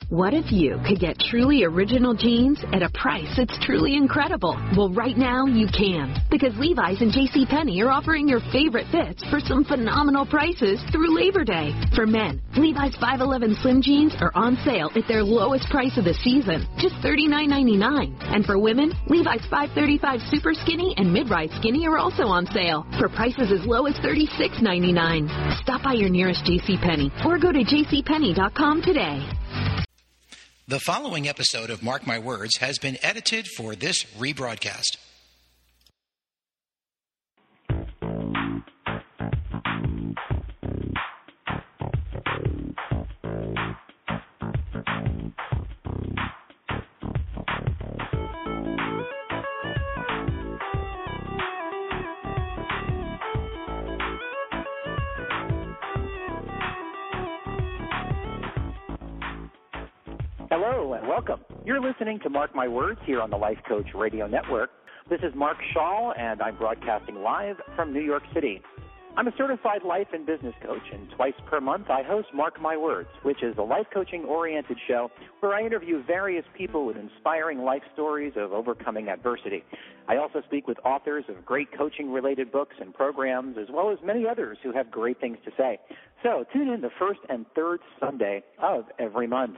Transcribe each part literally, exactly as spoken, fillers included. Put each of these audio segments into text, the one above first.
What if you could get truly original jeans at a price that's truly incredible? Well, right now you can, because Levi's and JCPenney are offering your favorite fits for some phenomenal prices through Labor Day. For men, Levi's five eleven slim jeans are on sale at their lowest price of the season, just thirty-nine ninety-nine. And for women, Levi's five thirty-five super skinny and mid-rise skinny are also on sale for prices as low as thirty-six ninety-nine. Stop by your nearest JCPenney or go to j c penney dot com today. The following episode of Mark My Words has been edited for this rebroadcast. Hello and welcome. You're listening to Mark My Words here on the Life Coach Radio Network. This is Mark Shaw, and I'm broadcasting live from New York City. I'm a certified life and business coach, and twice per month I host Mark My Words, which is a life coaching-oriented show where I interview various people with inspiring life stories of overcoming adversity. I also speak with authors of great coaching-related books and programs, as well as many others who have great things to say. So tune in the first and third Sunday of every month.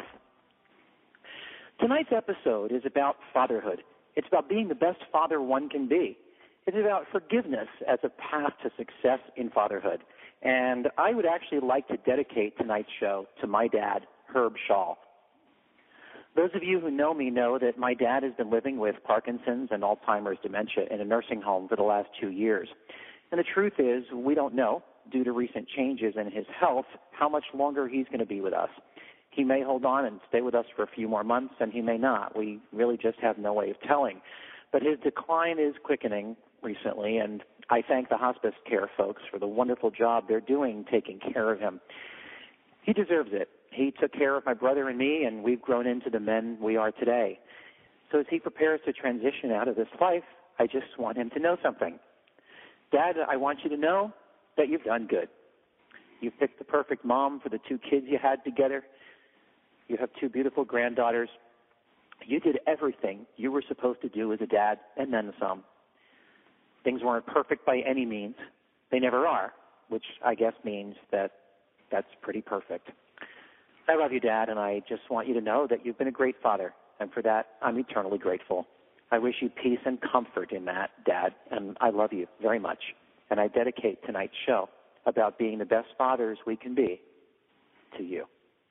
Tonight's episode is about fatherhood. It's about being the best father one can be. It's about forgiveness as a path to success in fatherhood. And I would actually like to dedicate tonight's show to my dad, Herb Shaw. Those of you who know me know that my dad has been living with Parkinson's and Alzheimer's dementia in a nursing home for the last two years. And the truth is, we don't know, due to recent changes in his health, how much longer he's going to be with us. He may hold on and stay with us for a few more months, and he may not. We really just have no way of telling. But his decline is quickening recently, and I thank the hospice care folks for the wonderful job they're doing taking care of him. He deserves it. He took care of my brother and me, and we've grown into the men we are today. So as he prepares to transition out of this life, I just want him to know something. Dad, I want you to know that you've done good. You picked the perfect mom for the two kids you had together. You have two beautiful granddaughters. You did everything you were supposed to do as a dad, and then some. Things weren't perfect by any means. They never are, which I guess means that that's pretty perfect. I love you, Dad, and I just want you to know that you've been a great father, and for that, I'm eternally grateful. I wish you peace and comfort in that, Dad, and I love you very much. And I dedicate tonight's show about being the best fathers we can be to you.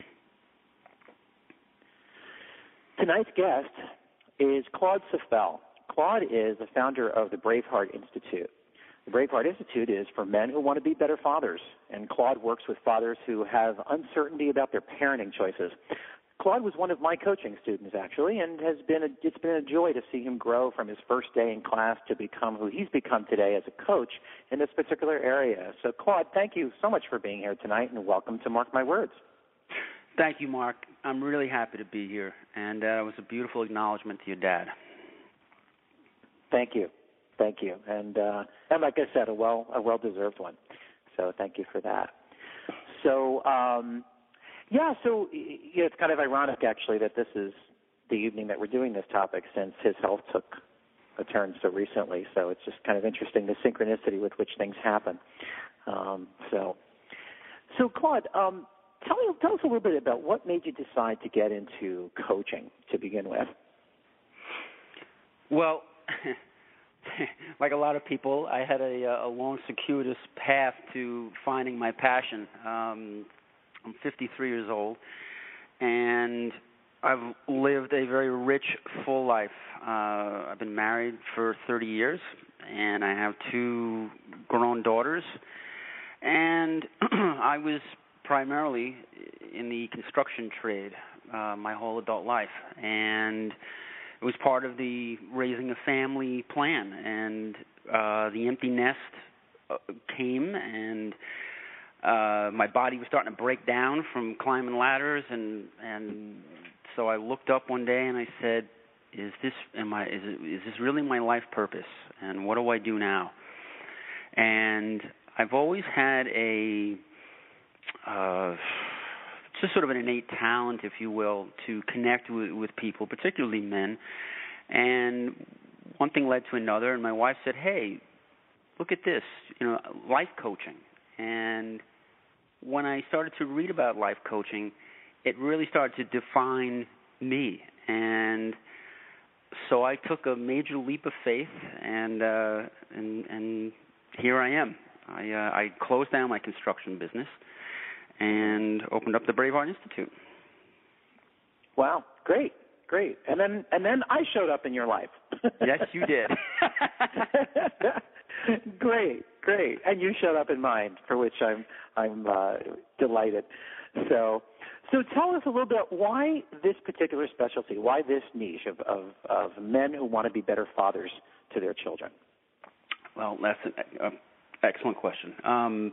Tonight's guest is Claude Seffel. Claude is the founder of the Braveheart Institute. The Braveheart Institute is for men who want to be better fathers, and Claude works with fathers who have uncertainty about their parenting choices. Claude was one of my coaching students, actually, and has been a, it's been a joy to see him grow from his first day in class to become who he's become today as a coach in this particular area. So, Claude, thank you so much for being here tonight, and welcome to Mark My Words. Thank you, Mark. I'm really happy to be here, and uh, it was a beautiful acknowledgement to your dad. Thank you. Thank you. And, uh, and like I said, a well a well-deserved one. So thank you for that. So, um, yeah, so you know, it's kind of ironic, actually, that this is the evening that we're doing this topic since his health took a turn so recently. So it's just kind of interesting, the synchronicity with which things happen. Um, so, so Claude, um, Tell me, tell us a little bit about what made you decide to get into coaching to begin with. Well, like a lot of people, I had a, a long, circuitous path to finding my passion. Um, I'm fifty-three years old, and I've lived a very rich, full life. Uh, I've been married for thirty years, and I have two grown daughters, and I was primarily in the construction trade uh, my whole adult life, and it was part of the raising a family plan, and uh, the empty nest uh, came, and uh, my body was starting to break down from climbing ladders, and and so I looked up one day and I said, "Is this am I is it, is this really my life purpose? And what do I do now?" And I've always had a uh, just sort of an innate talent, if you will, to connect with, with people, particularly men. And one thing led to another, and my wife said, hey, look at this, you know, life coaching. And when I started to read about life coaching, it really started to define me. And so I took a major leap of faith, and uh, and, and here I am. I, uh, I closed down my construction business and opened up the Braveheart Institute. Wow, great, great. And then and then I showed up in your life. Yes, you did. Great, great. And you showed up in mine, for which I'm I'm uh, delighted. So so tell us a little bit why this particular specialty, why this niche of, of, of men who want to be better fathers to their children. Well, that's an uh, excellent question. Um,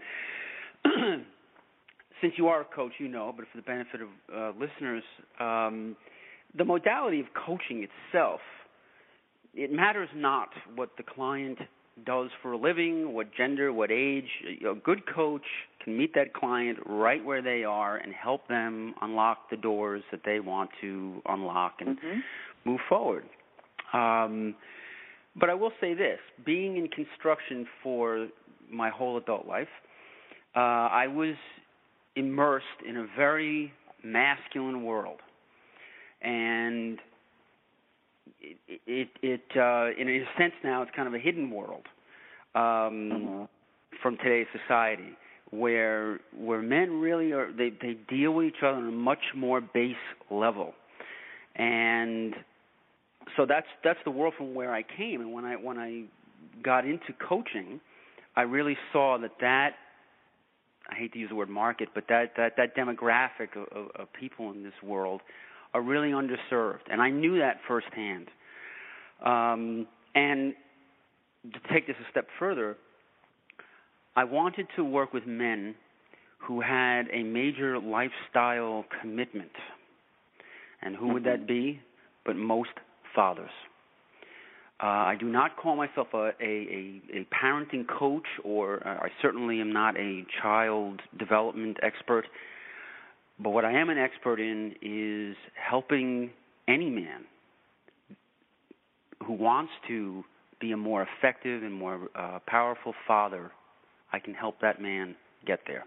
since you are a coach, you know, but for the benefit of uh, listeners, um, the modality of coaching itself, it matters not what the client does for a living, what gender, what age. A good coach can meet that client right where they are and help them unlock the doors that they want to unlock and mm-hmm. move forward. Um, but I will say this, being in construction for my whole adult life, uh, I was immersed in a very masculine world. And it, it, it uh, in a sense now, it's kind of a hidden world um, mm-hmm. from today's society, where where men really are they, they deal with each other on a much more base level, and so that's that's the world from where I came. And when I when I got into coaching, I really saw that that I hate to use the word market, but that that, that demographic of, of, of people in this world are really underserved, and I knew that firsthand. Um, and to take this a step further, I wanted to work with men who had a major lifestyle commitment. And who mm-hmm. would that be? But most fathers. Uh, I do not call myself a, a, a, a parenting coach, or uh, I certainly am not a child development expert. But what I am an expert in is helping any man who wants to be a more effective and more uh, powerful father. I can help that man get there.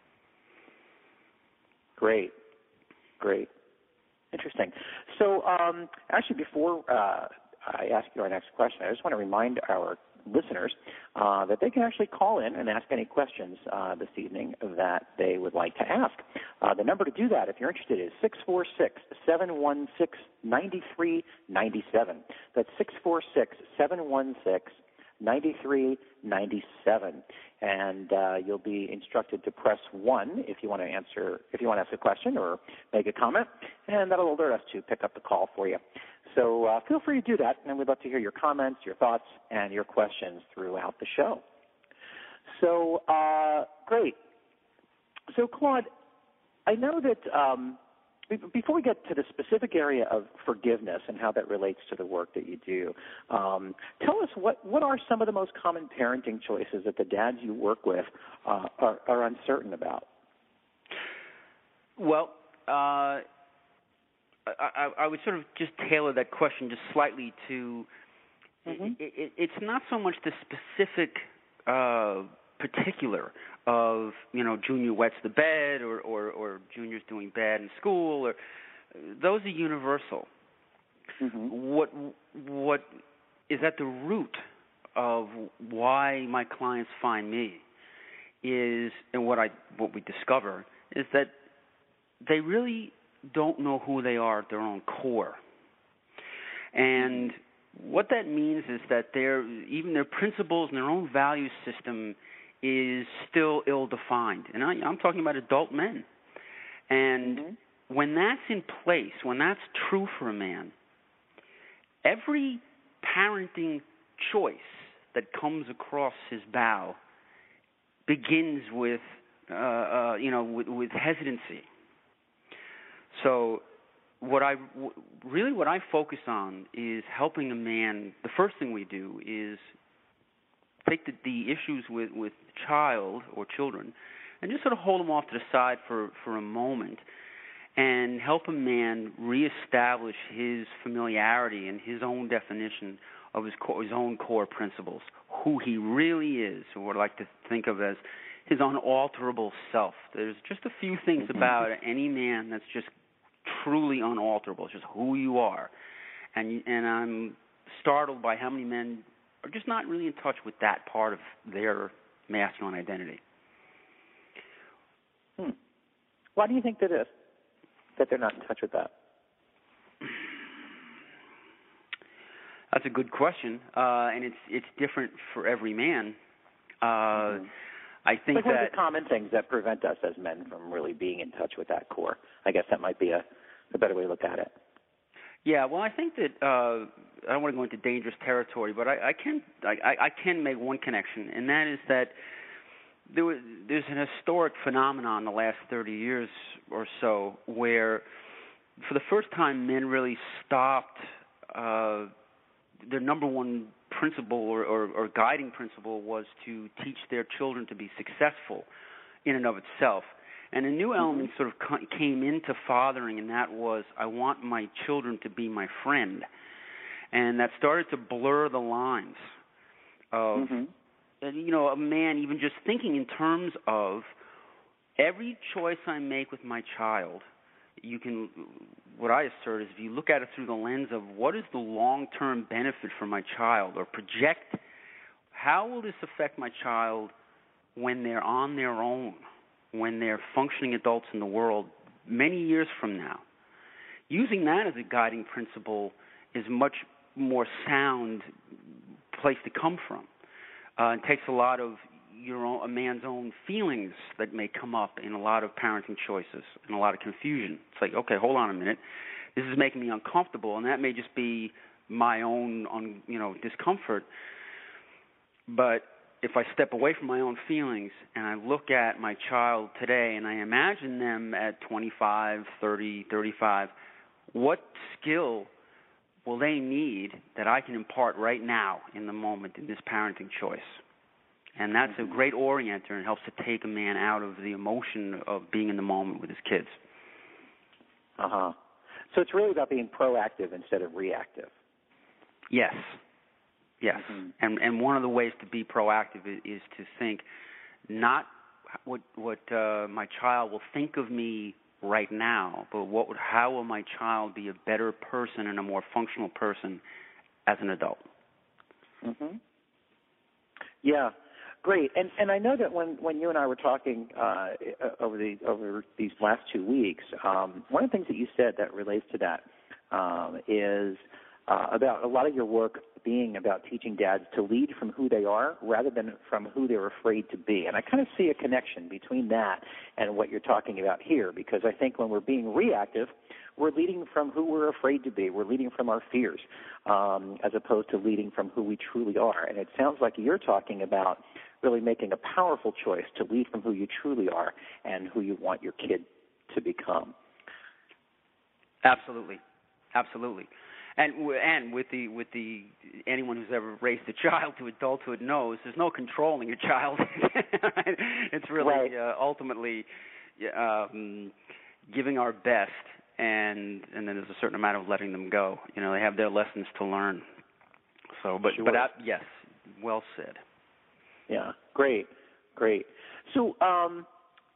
Great, great, interesting. So, um, actually, before uh, I ask you our next question, I just want to remind our listeners uh, that they can actually call in and ask any questions uh, this evening that they would like to ask. Uh, the number to do that, if you're interested, is six four six, seven one six, nine three nine seven. That's six four six, seven one six, nine three nine seven. And uh, you'll be instructed to press one if you want to answer, if you want to ask a question or make a comment, and that'll alert us to pick up the call for you. So uh, feel free to do that, and we'd love to hear your comments, your thoughts, and your questions throughout the show. So, uh, great. So, Claude, I know that um, before we get to the specific area of forgiveness and how that relates to the work that you do, um, tell us what, what are some of the most common parenting choices that the dads you work with uh, are, are uncertain about? Well, uh I, I would sort of just tailor that question just slightly to mm-hmm. it, it, it's not so much the specific uh, particular of, you know, Junior wets the bed or, or, or Junior's doing bad in school. Or those are universal. Mm-hmm. What what is at the root of why my clients find me is, and what I what we discover is that they really don't know who they are at their own core. And what that means is that their even their principles and their own value system is still ill-defined. And I, I'm talking about adult men. And mm-hmm. when that's in place, when that's true for a man, every parenting choice that comes across his bow begins with, uh, uh, you know, with, with hesitancy. So what I really what I focus on is helping a man. The first thing we do is take the, the issues with, with child or children and just sort of hold them off to the side for, for a moment and help a man reestablish his familiarity and his own definition of his, core, his own core principles, who he really is, or what I like to think of as his unalterable self. There's just a few things about any man that's just truly unalterable. It's just who you are. And and I'm startled by how many men are just not really in touch with that part of their masculine identity. Hmm. Why do you think that is, that they're not in touch with that? That's a good question, uh, and it's it's different for every man. Uh, mm-hmm. I think but that... what are the common things that prevent us as men from really being in touch with that core? I guess that might be a, a better way to look at it. Yeah, well, I think that uh, I don't want to go into dangerous territory, but I, I can I, I can make one connection, and that is that there was, there's an historic phenomenon in the last thirty years or so where, for the first time, men really stopped. Uh, their number one principle or, or, or guiding principle was to teach their children to be successful in and of itself. And a new element sort of came into fathering, and that was, I want my children to be my friend. And that started to blur the lines of, mm-hmm. you know, a man even just thinking in terms of every choice I make with my child, you can, what I assert is if you look at it through the lens of what is the long-term benefit for my child, or project how will this affect my child when they're on their own, when they're functioning adults in the world many years from now. Using that as a guiding principle is a much more sound place to come from. Uh, it takes a lot of your own, a man's own feelings that may come up in a lot of parenting choices and a lot of confusion. It's like, okay, hold on a minute. This is making me uncomfortable, and that may just be my own, un, you know, discomfort. But if I step away from my own feelings and I look at my child today and I imagine them at twenty-five, thirty, thirty-five, what skill will they need that I can impart right now in the moment in this parenting choice? And that's a great orienter and helps to take a man out of the emotion of being in the moment with his kids. Uh-huh. So it's really about being proactive instead of reactive. Yes. Yes, mm-hmm. and and one of the ways to be proactive is, is to think not what what uh, my child will think of me right now, but what would, how will my child be a better person and a more functional person as an adult? Mm-hmm. Yeah, great. And and I know that when, when you and I were talking uh, over the over these last two weeks, um, one of the things that you said that relates to that um, is uh, about a lot of your work being about teaching dads to lead from who they are rather than from who they're afraid to be. And I kind of see a connection between that and what you're talking about here, because I think when we're being reactive, we're leading from who we're afraid to be. We're leading from our fears um, as opposed to leading from who we truly are. And it sounds like you're talking about really making a powerful choice to lead from who you truly are and who you want your kid to become. Absolutely. Absolutely. And and with the with the anyone who's ever raised a child to adulthood knows there's no controlling a child. It's really right. uh, ultimately um, giving our best, and and then there's a certain amount of letting them go. You know, they have their lessons to learn. So, but sure. but uh, yes, well said. Yeah, great, great. So, um,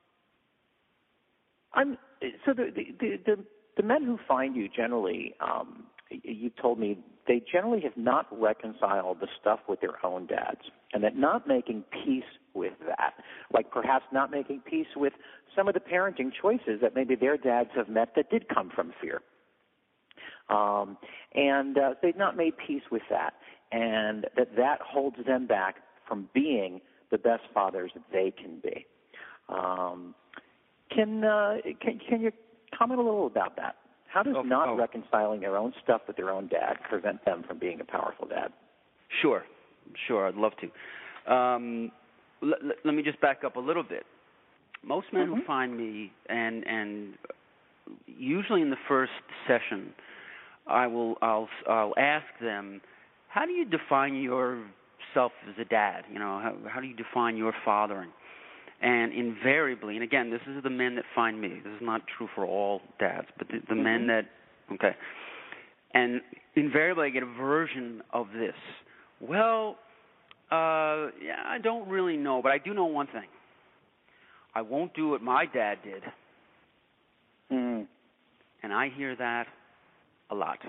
I'm so the the the, the men who find you generally. Um, You told me they generally have not reconciled the stuff with their own dads, and that not making peace with that, like perhaps not making peace with some of the parenting choices that maybe their dads have met that did come from fear. Um, and uh, they've not made peace with that, and that that holds them back from being the best fathers that they can be. Um, can, uh, can can you comment a little about that? How does oh, not oh. reconciling their own stuff with their own dad prevent them from being a powerful dad? Sure, sure, I'd love to. Um, l- l- let me just back up a little bit. Most men mm-hmm. who find me, and and usually in the first session, I will I'll I'll ask them, how do you define yourself as a dad? You know, how how do you define your fathering? And invariably, and again, this is the men that find me. This is not true for all dads, but the, the mm-hmm. men that, okay. And invariably I get a version of this. Well, uh, yeah, I don't really know, but I do know one thing. I won't do what my dad did. Mm. And I hear that a lot.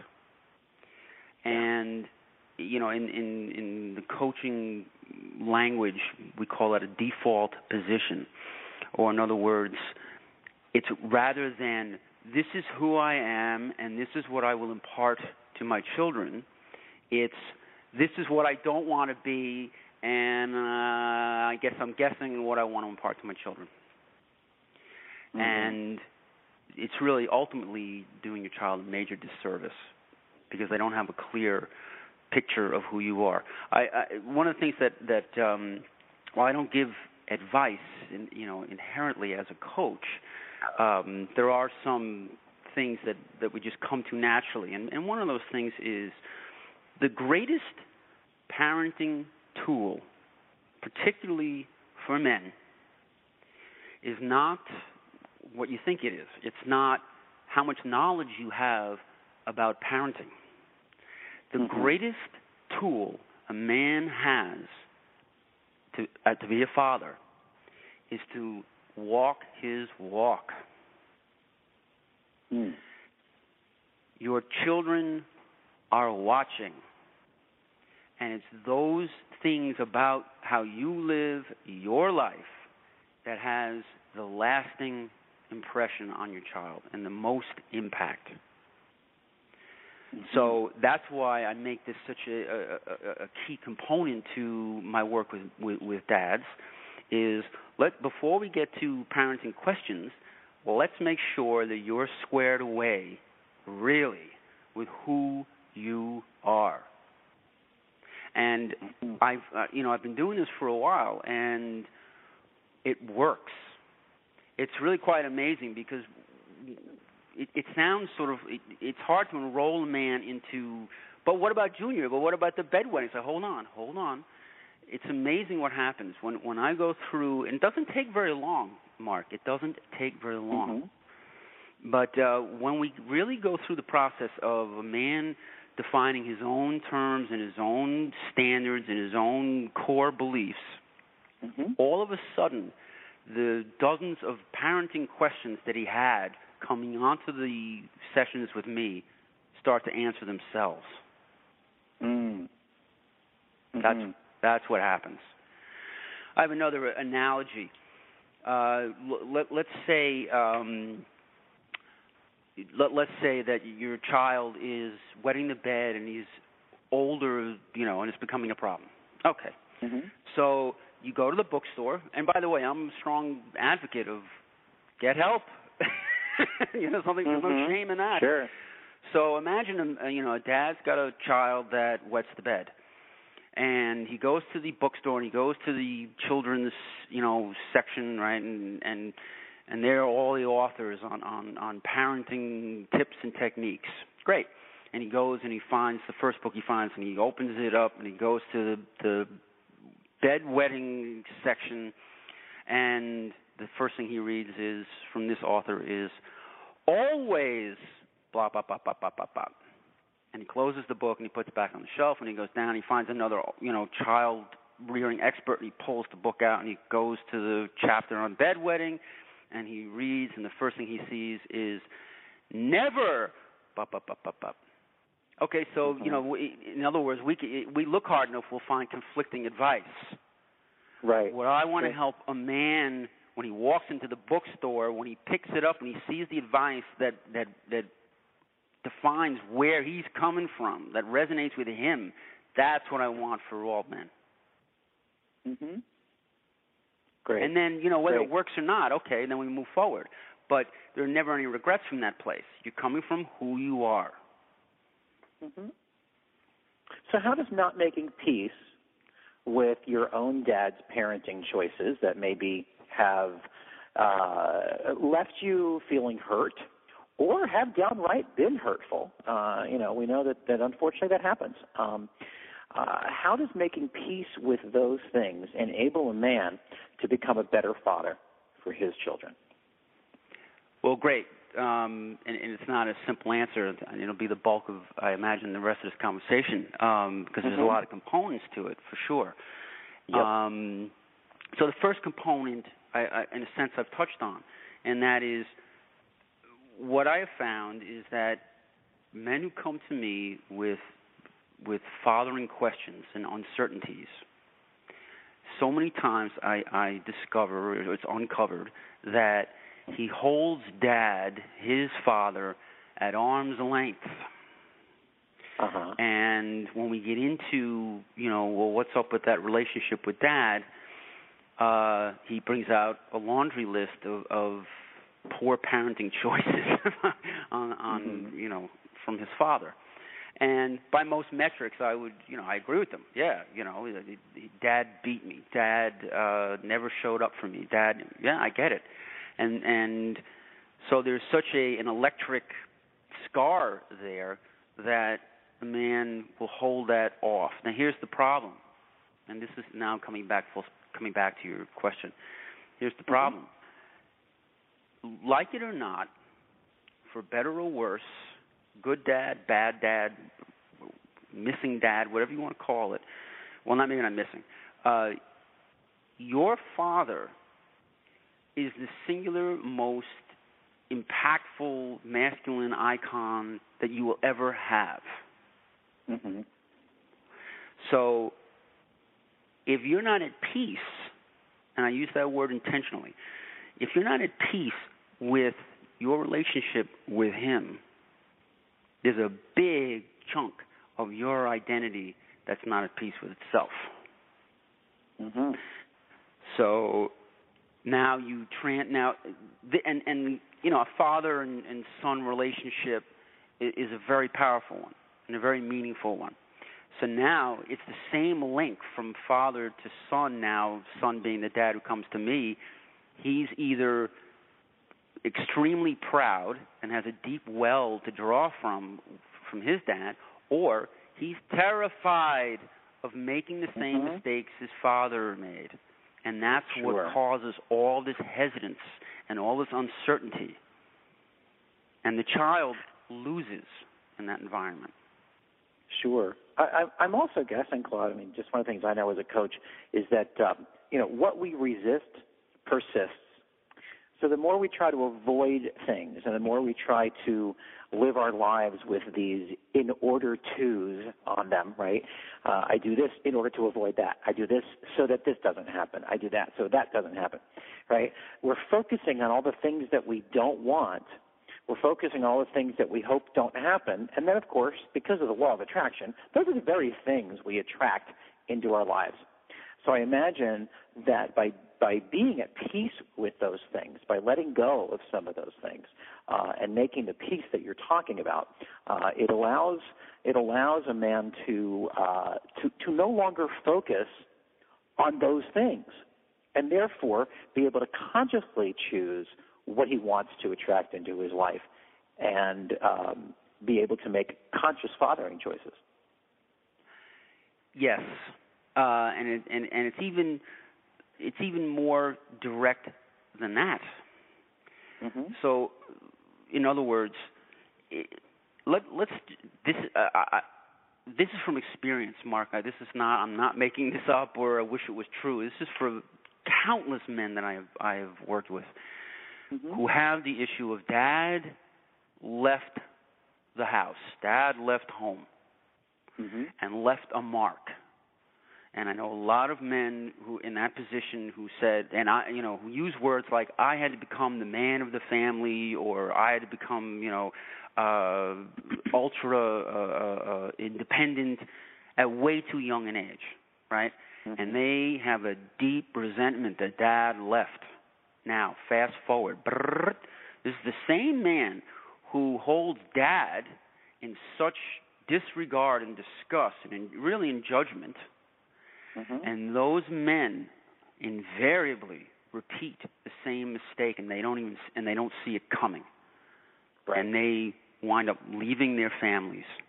And, you know, in, in, in the coaching language, we call it a default position. Or in other words, it's rather than this is who I am and this is what I will impart to my children, it's this is what I don't want to be, and uh, I guess I'm guessing what I want to impart to my children. Mm-hmm. And it's really ultimately doing your child a major disservice because they don't have a clear picture of who you are. I, I one of the things that that um, while I don't give advice, in, you know, inherently as a coach, um, there are some things that, that we just come to naturally, and, and one of those things is the greatest parenting tool, particularly for men, is not what you think it is. It's not how much knowledge you have about parenting. The mm-hmm. greatest tool a man has to uh, to be a father is to walk his walk. Mm. Your children are watching, and it's those things about how you live your life that has the lasting impression on your child and the most impact. Mm-hmm. So that's why I make this such a, a, a key component to my work with, with, with dads is let before we get to parenting questions, well, let's make sure that you're squared away really with who you are. And mm-hmm. I've uh, you know I've been doing this for a while, and it works. It's really quite amazing because it, it sounds sort of it, it's hard to enroll a man into. But what about Junior? But what about the bedwetting? So hold on, hold on. It's amazing what happens when when I go through. And it doesn't take very long, Mark. It doesn't take very long. Mm-hmm. But uh, when we really go through the process of a man defining his own terms and his own standards and his own core beliefs, mm-hmm. all of a sudden, the dozens of parenting questions that he had coming onto the sessions with me start to answer themselves. Mm. Mm-hmm. That's that's what happens. I have another analogy. Uh, let, let's say um, let, let's say that your child is wetting the bed and he's older, you know, and it's becoming a problem. Okay. Mm-hmm. So you go to the bookstore, and by the way, I'm a strong advocate of get help. you know, something mm-hmm. there's no shame in that. Sure. So imagine, a, you know, a dad's got a child that wets the bed, and he goes to the bookstore and he goes to the children's, you know, section, right, and and and there are all the authors on on on parenting tips and techniques. Great. And he goes and he finds the first book he finds, and he opens it up and he goes to the, the bedwetting section, and the first thing he reads is from this author is always blah blah blah blah blah blah blah. And he closes the book and he puts it back on the shelf, and he goes down and he finds another, you know, child rearing expert, and he pulls the book out and he goes to the chapter on bedwetting, and he reads, and the first thing he sees is never blah blah blah blah blah. Okay, so, you know, we, in other words, we we look hard enough, we'll find conflicting advice. Right. What I want right. to help a man when he walks into the bookstore, when he picks it up and he sees the advice that, that, that defines where he's coming from, that resonates with him, that's what I want for all men. Mm-hmm. Great. And then, you know, whether Great. it works or not, okay, then we move forward. But there are never any regrets from that place. You're coming from who you are. Mm-hmm. So how does not making peace with your own dad's parenting choices that maybe have uh, left you feeling hurt or have downright been hurtful? Uh, you know, we know that, that unfortunately that happens. Um, Uh, how does making peace with those things enable a man to become a better father for his children? Well, great. Um, and, and it's not a simple answer. It'll be the bulk of, I imagine, the rest of this conversation, um, because mm-hmm. there's a lot of components to it, for sure. Yep. Um, so the first component, I, I, in a sense, I've touched on, and that is what I have found is that men who come to me with with fathering questions and uncertainties, so many times I, I discover, or it's uncovered, that he holds Dad, his father, at arm's length. Uh-huh. And when we get into, you know, well, what's up with that relationship with Dad, uh, he brings out a laundry list of, of poor parenting choices on, on mm-hmm. you know, from his father. And by most metrics, I would, you know, I agree with them. Yeah, you know, Dad beat me. Dad uh, never showed up for me. Dad, yeah, I get it. And and so there's such a an electric scar there that a man will hold that off. Now here's the problem, and this is now coming back full, coming back to your question. Here's the problem. Mm-hmm. Like it or not, for better or worse, good dad, bad dad, missing dad, whatever you want to call it. Well, not maybe not missing. Uh, your father is the singular most impactful masculine icon that you will ever have. Mm-hmm. So if you're not at peace, and I use that word intentionally, if you're not at peace with your relationship with him, there's a big chunk of your identity that's not at peace with itself. Mm-hmm. So now you tran now, and and you know, a father and, and son relationship is, is a very powerful one and a very meaningful one. So now it's the same link from father to son. Now, son being the dad who comes to me, he's either extremely proud and has a deep well to draw from from his dad, or he's terrified of making the same mm-hmm. mistakes his father made. And that's sure. what causes all this hesitance and all this uncertainty. And the child loses in that environment. Sure. I, I, I'm also guessing, Claude, I mean, just one of the things I know as a coach is that, um, you know, what we resist persists. So the more we try to avoid things and the more we try to live our lives with these in order tos on them, right? Uh, I do this in order to avoid that. I do this so that this doesn't happen. I do that so that doesn't happen, right? We're focusing on all the things that we don't want. We're focusing on all the things that we hope don't happen. And then, of course, because of the law of attraction, those are the very things we attract into our lives. So I imagine that by by being at peace with those things, by letting go of some of those things, uh, and making the peace that you're talking about, uh, it allows it allows a man to uh, to to no longer focus on those things, and therefore be able to consciously choose what he wants to attract into his life, and um, be able to make conscious fathering choices. Yes, uh, and it, and and it's even. It's even more direct than that. Mm-hmm. So, in other words, it, let, let's this uh, I, this is from experience, Mark. I, this is not. I'm not making this up, or I wish it was true. This is for countless men that I have I have worked with, mm-hmm. who have the issue of dad left the house, dad left home, mm-hmm. and left a mark. And I know a lot of men who in that position who said, and I, you know, who use words like I had to become the man of the family, or I had to become, you know, uh, ultra uh, uh, independent at way too young an age, right? Mm-hmm. And they have a deep resentment that dad left. Now, fast forward, brrr, this is the same man who holds dad in such disregard and disgust and in, really in judgment. Mm-hmm. And those men invariably repeat the same mistake, and they don't even and they don't see it coming. Right. And they wind up leaving their families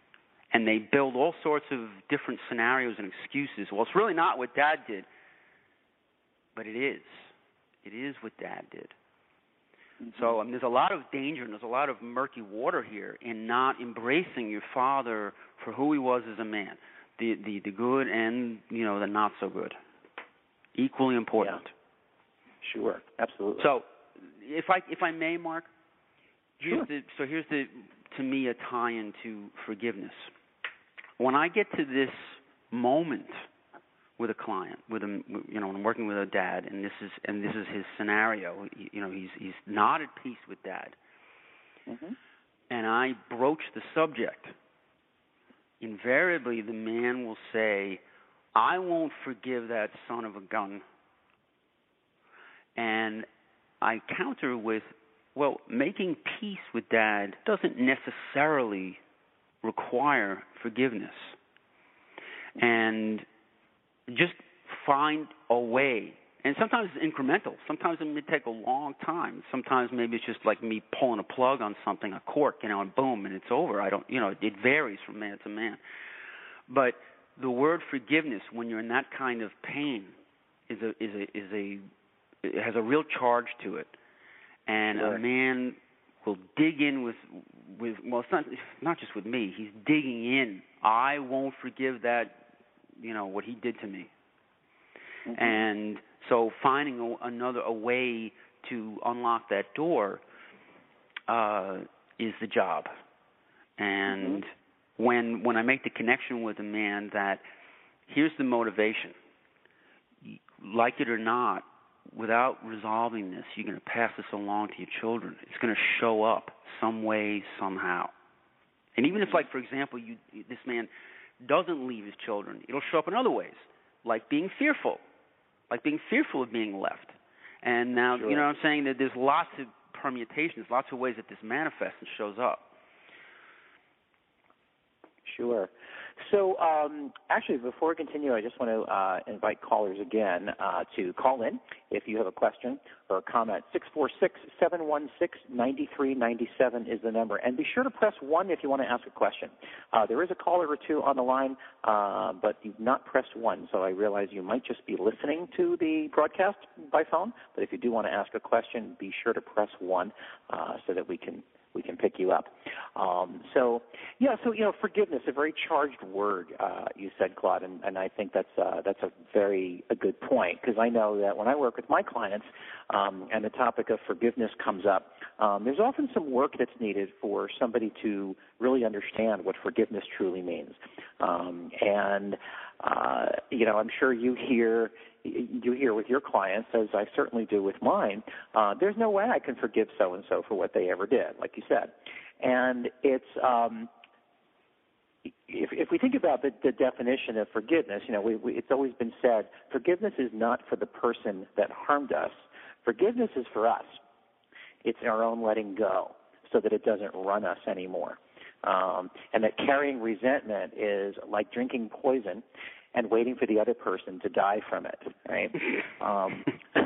and they build all sorts of different scenarios and excuses. Well, it's really not what Dad did, but it is. It is what Dad did. Mm-hmm. So um, there's a lot of danger and there's a lot of murky water here in not embracing your father for who he was as a man, the the, the good and, you know, the not so good. Equally important. Yeah. Sure, absolutely. So, if I if I may, Mark, here's sure. the, so here's the to me a tie-in to forgiveness. When I get to this moment with a client, with a you know, when I'm working with a dad, and this is and this is his scenario. You know, he's he's not at peace with Dad, mm-hmm. and I broach the subject. Invariably, the man will say, "I won't forgive that son of a gun." And I counter with, well, making peace with Dad doesn't necessarily require forgiveness. And just find a way. And sometimes it's incremental. Sometimes it may take a long time. Sometimes maybe it's just like me pulling a plug on something, a cork, you know, and boom, and it's over. I don't, you know, it varies from man to man. But the word forgiveness, when you're in that kind of pain, is a is a is a it has a real charge to it, and sure. a man will dig in with, with well, it's not it's not just with me. He's digging in. I won't forgive that, you know, what he did to me, mm-hmm. and so finding a, another a way to unlock that door uh, is the job. And mm-hmm. when when I make the connection with a man that here's the motivation, like it or not, without resolving this, you're going to pass this along to your children. It's going to show up some way, somehow. And even if, like, for example, you, this man doesn't leave his children, it'll show up in other ways, like being fearful, like being fearful of being left. And now, sure. you know what I'm saying, that there's lots of permutations, lots of ways that this manifests and shows up. Sure. So, um, actually, before we continue, I just want to uh, invite callers again uh, to call in if you have a question or a comment. six four six, seven one six, nine three nine seven is the number. And be sure to press one if you want to ask a question. Uh, there is a caller or two on the line, uh, but you've not pressed one, so I realize you might just be listening to the broadcast by phone. But if you do want to ask a question, be sure to press one uh, so that we can we can pick you up. Um, so, yeah, so, you know, forgiveness, a very charged word, uh, you said, Claude, and, and I think that's uh, that's a very a good point, because I know that when I work with my clients um, and the topic of forgiveness comes up, um, there's often some work that's needed for somebody to really understand what forgiveness truly means. Um, and, uh, you know, I'm sure you hear you hear with your clients, as I certainly do with mine, uh, there's no way I can forgive so-and-so for what they ever did, like you said. And it's, um, if, if we think about the, the definition of forgiveness, you know, we, we, it's always been said, forgiveness is not for the person that harmed us. Forgiveness is for us. It's our own letting go so that it doesn't run us anymore. Um, and that carrying resentment is like drinking poison and waiting for the other person to die from it, right? um,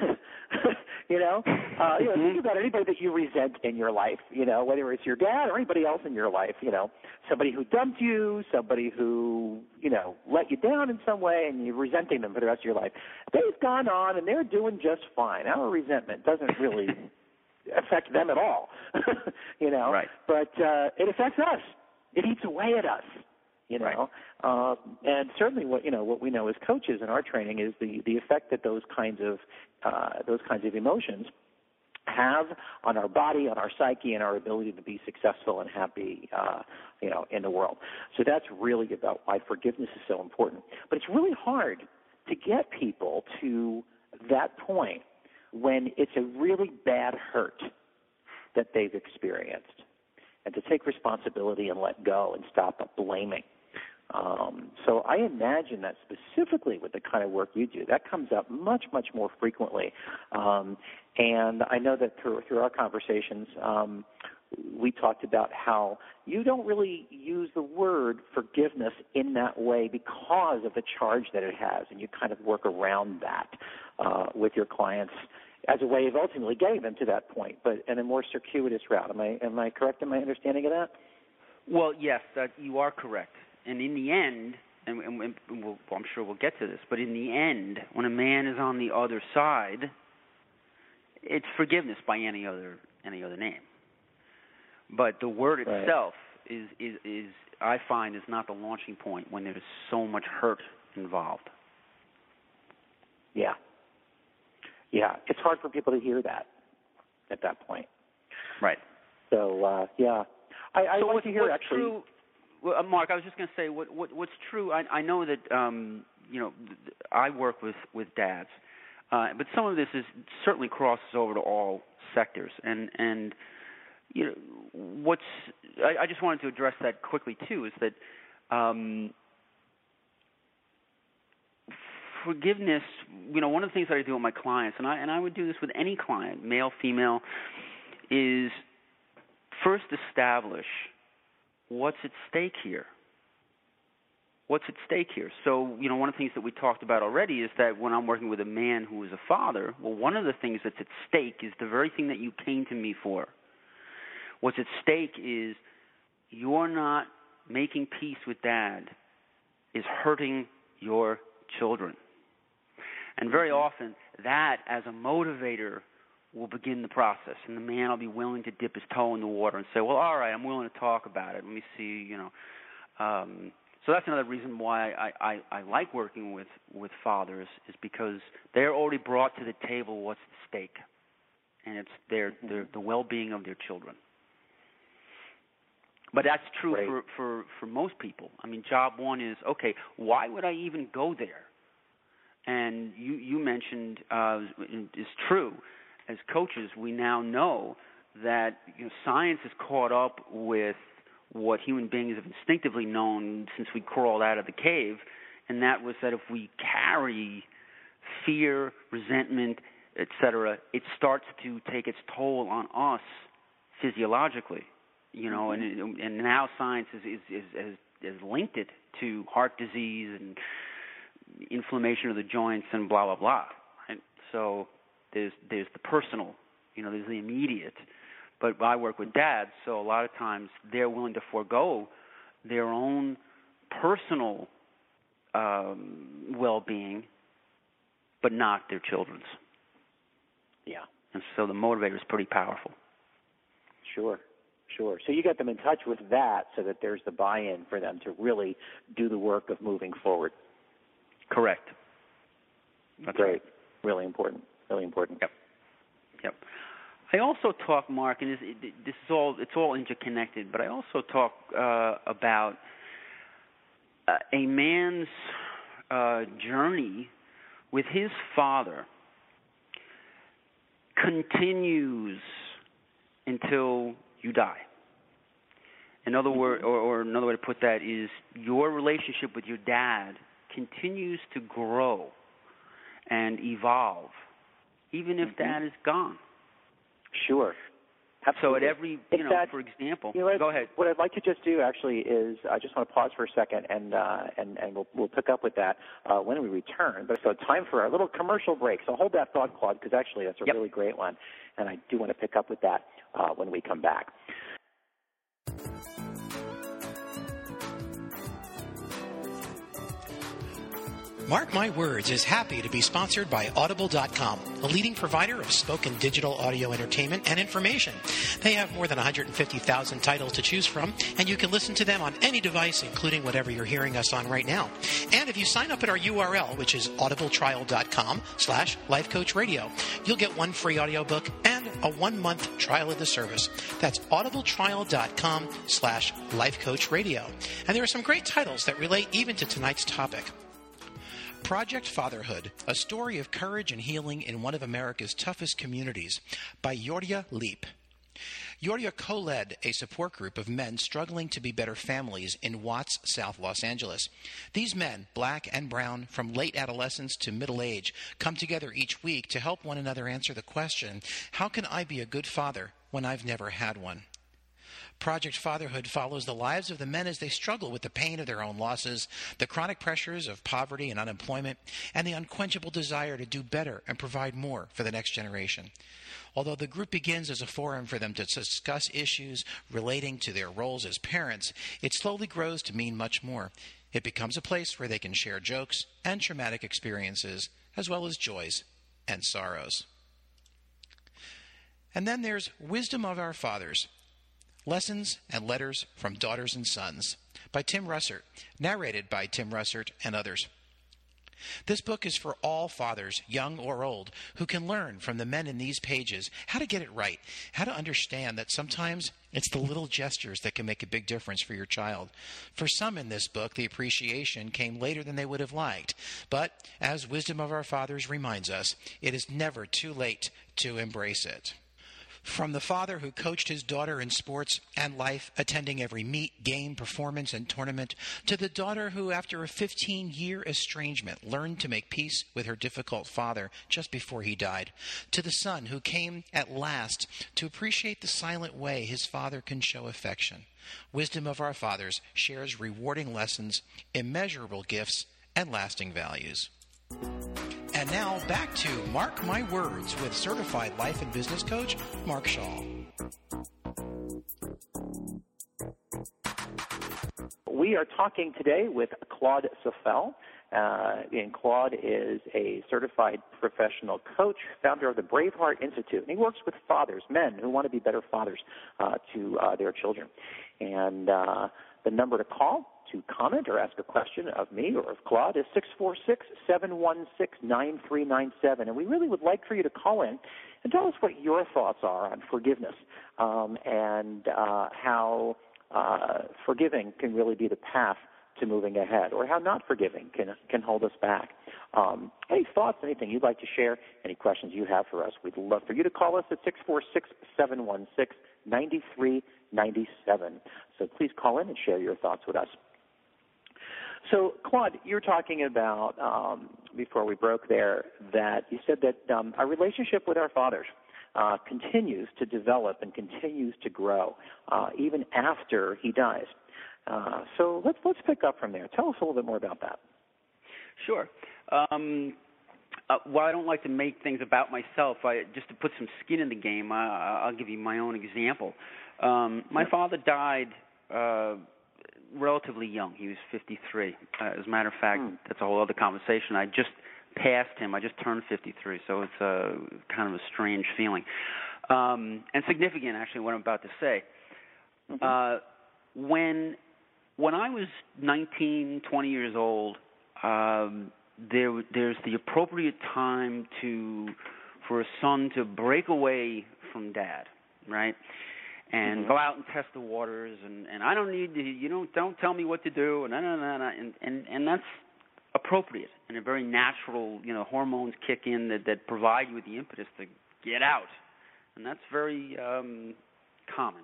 you know, uh, you know, think about anybody that you resent in your life, you know, whether it's your dad or anybody else in your life, you know, somebody who dumped you, somebody who, you know, let you down in some way, and you're resenting them for the rest of your life. They've gone on, and they're doing just fine. Our resentment doesn't really affect them at all, you know, right. but uh, it affects us. It eats away at us. You know, right. uh, and certainly what you know what we know as coaches in our training is the, the effect that those kinds of uh, those kinds of emotions have on our body, on our psyche, and our ability to be successful and happy, uh, you know, in the world. So that's really about why forgiveness is so important. But it's really hard to get people to that point when it's a really bad hurt that they've experienced, and to take responsibility and let go and stop blaming. Um, so I imagine that specifically with the kind of work you do, that comes up much, much more frequently. Um, and I know that through, through our conversations, um, we talked about how you don't really use the word forgiveness in that way because of the charge that it has, and you kind of work around that uh, with your clients as a way of ultimately getting them to that point, but in a more circuitous route. Am I am I correct in my understanding of that? Well, yes, that, you are correct. and in the end, and, and, and we'll, well, I'm sure we'll get to this, but in the end, when a man is on the other side, it's forgiveness by any other any other name. But the word itself right. is, is is I find is not the launching point when there's so much hurt involved. Yeah. Yeah, it's hard for people to hear that at that point. Right. So, uh, yeah. I, I so like what, to hear, what's actually. True, well, uh, Mark, I was just going to say, what, what what's true, I, I know that, um, you know, I work with, with dads, uh, but some of this is certainly crosses over to all sectors. And, and you know, what's, I, I just wanted to address that quickly, too, is that, um, forgiveness, you know, one of the things that I do with my clients, and I and I would do this with any client, male, female, is first establish what's at stake here. What's at stake here? So, you know, one of the things that we talked about already is that when I'm working with a man who is a father, well, one of the things that's at stake is the very thing that you came to me for. What's at stake is you're not making peace with dad is hurting your children. And very often, that as a motivator will begin the process, and the man will be willing to dip his toe in the water and say, well, all right, I'm willing to talk about it. Let me see, you know. Um, so that's another reason why I, I, I like working with, with fathers is because they're already brought to the table what's at stake, and it's their, their the well-being of their children. But that's true for, for, for most people. I mean, job one is, okay, why would I even go there? And you, you mentioned uh, is true. As coaches, we now know that you know, science has caught up with what human beings have instinctively known since we crawled out of the cave, and that was that if we carry fear, resentment, et cetera, it starts to take its toll on us physiologically. You know, and and now science is is is, is, is linked it to heart disease and inflammation of the joints and blah blah blah. Right? So there's there's the personal, you know, there's the immediate. But I work with dads, so a lot of times they're willing to forego their own personal um, well-being, but not their children's. Yeah. And so the motivator is pretty powerful. Sure. Sure. So you get them in touch with that so that there's the buy-in for them to really do the work of moving forward. Correct. That's Great. Right. Really important. Really important. Yep. Yep. I also talk, Mark, and this, this is all it's all interconnected, but I also talk uh, about uh, a man's uh, journey with his father continues until you die. Another word, or, or another way to put that is your relationship with your dad continues to grow and evolve, even if mm-hmm. dad is gone. Sure. Absolutely. So at every, you know, that, for example, you know what, go ahead. What I'd like to just do actually is I just want to pause for a second, and uh, and and we'll we'll pick up with that uh, when we return. But so time for our little commercial break. So hold that thought, Claude, because actually that's a yep. really great one, and I do want to pick up with that uh, when we come back. Mark My Words is happy to be sponsored by Audible dot com, a leading provider of spoken digital audio entertainment and information. They have more than one hundred fifty thousand titles to choose from, and you can listen to them on any device, including whatever you're hearing us on right now. And if you sign up at our U R L, which is audibletrial dot com slash life coach radio, you'll get one free audiobook and a one-month trial of the service. That's audibletrial dot com slash life coach radio. And there are some great titles that relate even to tonight's topic. Project Fatherhood, a story of courage and healing in one of America's toughest communities, by Yoria Leap. Yoria co-led a support group of men struggling to be better families in Watts, South Los Angeles. These men, black and brown, from late adolescence to middle age, come together each week to help one another answer the question, how can I be a good father when I've never had one? Project Fatherhood follows the lives of the men as they struggle with the pain of their own losses, the chronic pressures of poverty and unemployment, and the unquenchable desire to do better and provide more for the next generation. Although the group begins as a forum for them to discuss issues relating to their roles as parents, it slowly grows to mean much more. It becomes a place where they can share jokes and traumatic experiences, as well as joys and sorrows. And then there's Wisdom of Our Fathers, Lessons and Letters from Daughters and Sons, by Tim Russert, narrated by Tim Russert and others. This book is for all fathers, young or old, who can learn from the men in these pages how to get it right, how to understand that sometimes it's the little gestures that can make a big difference for your child. For some in this book, the appreciation came later than they would have liked. But, as Wisdom of Our Fathers reminds us, it is never too late to embrace it. From the father who coached his daughter in sports and life, attending every meet, game, performance, and tournament, to the daughter who, after a fifteen-year estrangement, learned to make peace with her difficult father just before he died, to the son who came at last to appreciate the silent way his father can show affection. Wisdom of Our Fathers shares rewarding lessons, immeasurable gifts, and lasting values. And now, back to Mark My Words with certified life and business coach, Mark Shaw. We are talking today with Claude Sofel. Uh, and Claude is a certified professional coach, founder of the Braveheart Institute. And he works with fathers, men who want to be better fathers uh, to uh, their children. And uh, the number to call to comment or ask a question of me or of Claude is six four six, seven one six, nine three nine seven. And we really would like for you to call in and tell us what your thoughts are on forgiveness um, and uh, how uh, forgiving can really be the path to moving ahead, or how not forgiving can can hold us back. Um, any thoughts, anything you'd like to share, any questions you have for us, we'd love for you to call us at six four six, seven one six, nine three nine seven. So please call in and share your thoughts with us. So, Claude, you were talking about, um, before we broke there, that you said that um, our relationship with our fathers uh, continues to develop and continues to grow, uh, even after he dies. Uh, so let's let's pick up from there. Tell us a little bit more about that. Sure. Um, uh, while I don't like to make things about myself, I, just to put some skin in the game, I, I'll give you my own example. Um, my father died uh, relatively young. He was fifty-three. Uh, as a matter of fact, hmm. that's a whole other conversation. I just passed him. I just turned fifty-three, so it's a, kind of a strange feeling. Um, and significant, actually, what I'm about to say. Mm-hmm. Uh, when... When I was nineteen, twenty years old, um, there, there's the appropriate time to for a son to break away from dad, right, and mm-hmm. go out and test the waters. And, and I don't need to, you don't don't tell me what to do, and no, no, no, no, and and and that's appropriate and a very natural. You know, hormones kick in that, that provide you with the impetus to get out, and that's very um, common.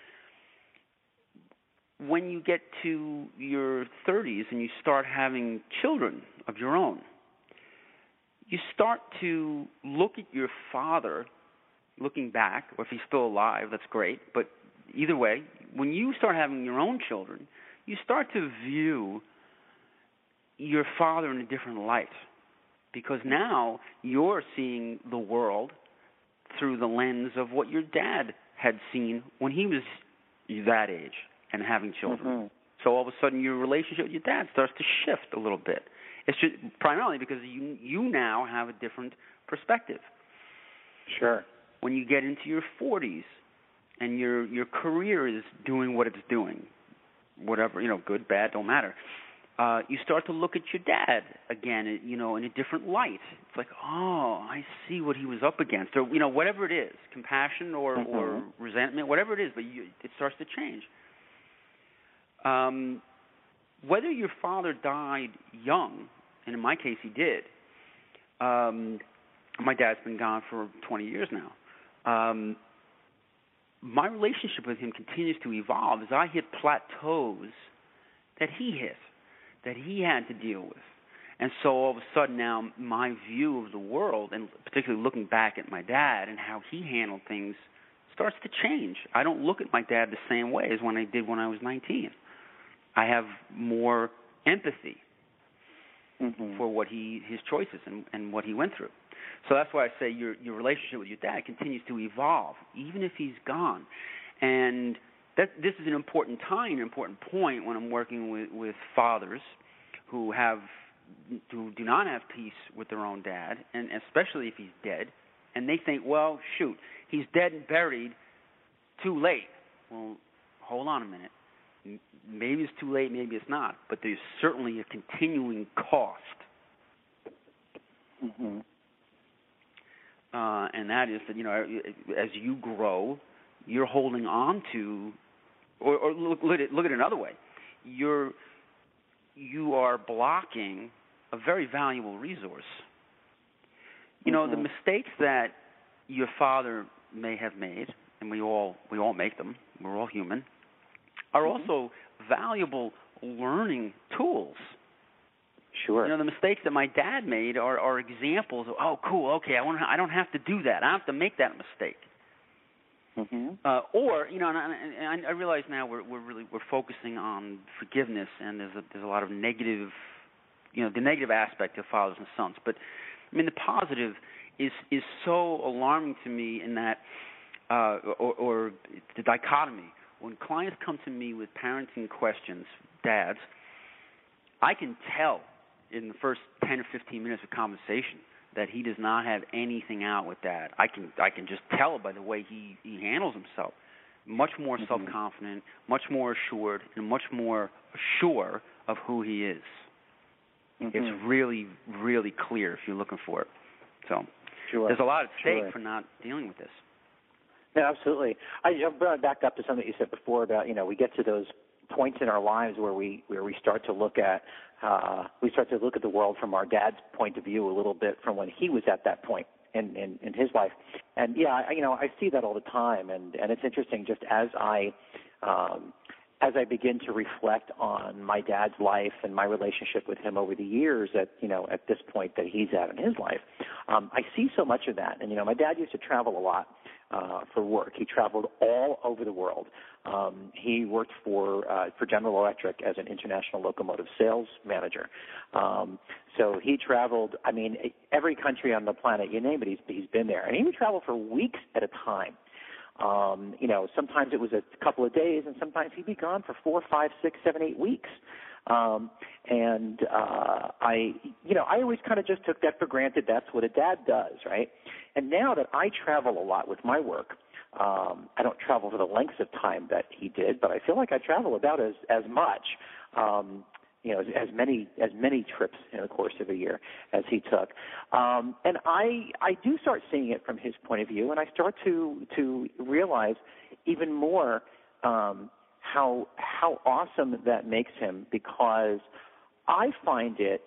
When you get to your thirties and you start having children of your own, you start to look at your father, looking back, or if he's still alive, that's great. But either way, when you start having your own children, you start to view your father in a different light, because now you're seeing the world through the lens of what your dad had seen when he was that age and having children. Mm-hmm. So all of a sudden your relationship with your dad starts to shift a little bit. It's just primarily because you you now have a different perspective. Sure. When you get into your forties and your your career is doing what it's doing, whatever, you know, good, bad, don't matter, uh, you start to look at your dad again, you know, in a different light. It's like, oh, I see what he was up against, or, you know, whatever it is, compassion or, mm-hmm. or resentment, whatever it is, but you, it starts to change. Um, whether your father died young, and in my case he did, um, my dad's been gone for twenty years now, um, my relationship with him continues to evolve as I hit plateaus that he hit, that he had to deal with. And so all of a sudden now my view of the world, and particularly looking back at my dad and how he handled things, starts to change. I don't look at my dad the same way as when I did when I was nineteen. I have more empathy mm-hmm. for what he his choices and, and what he went through. So that's why I say your your relationship with your dad continues to evolve, even if he's gone. And that this is an important time, an important point when I'm working with, with fathers who have who do not have peace with their own dad, and especially if he's dead, and they think, well, shoot, he's dead and buried, too late. Well, hold on a minute. Maybe it's too late, maybe it's not, but there's certainly a continuing cost. Mm-hmm. Uh, and that is that, you know, as you grow, you're holding on to, or, or look, look, at it, look at it another way. You're, you are blocking a very valuable resource. You know, mm-hmm. the mistakes that your father may have made, and we all we all make them, we're all human, are mm-hmm. also valuable learning tools. Sure. You know, the mistakes that my dad made are, are examples of, oh, cool, okay, I want I don't have to do that. I don't have to make that mistake. Mm-hmm. Uh, or, you know, and I, and I realize now we're we're really we're focusing on forgiveness, and there's a, there's a lot of negative, you know, the negative aspect of fathers and sons. But I mean, the positive is is so alarming to me in that, uh, or, or the dichotomy. When clients come to me with parenting questions, dads, I can tell in the first ten or fifteen minutes of conversation that he does not have anything out with that. I can I can just tell by the way he, he handles himself. Much more mm-hmm. self-confident, much more assured, and much more sure of who he is. Mm-hmm. It's really, really clear if you're looking for it. So sure. there's a lot at stake sure. for not dealing with this. Yeah, absolutely. I brought back up to something that you said before about, you know, we get to those points in our lives where we where we start to look at uh, we start to look at the world from our dad's point of view a little bit from when he was at that point in, in, in his life. And yeah, I, you know, I see that all the time, and, and it's interesting. Just as I um, as I begin to reflect on my dad's life and my relationship with him over the years, at you know at this point that he's at in his life, um, I see so much of that. And you know, my dad used to travel a lot. Uh, for work. He traveled all over the world. Um, he worked for uh, for General Electric as an international locomotive sales manager. Um, so he traveled, I mean, every country on the planet, you name it, he's, he's been there. And he would travel for weeks at a time. Um, you know, sometimes it was a couple of days, and sometimes he'd be gone for four, five, six, seven, eight weeks. Um, and uh, I, you know, I always kind of just took that for granted. That's what a dad does, right? And now that I travel a lot with my work, um, I don't travel for the lengths of time that he did, but I feel like I travel about as as much, um, you know, as, as many as many trips in the course of a year as he took. Um, and I I do start seeing it from his point of view, and I start to to realize even more. Um, how how awesome that makes him, because I find it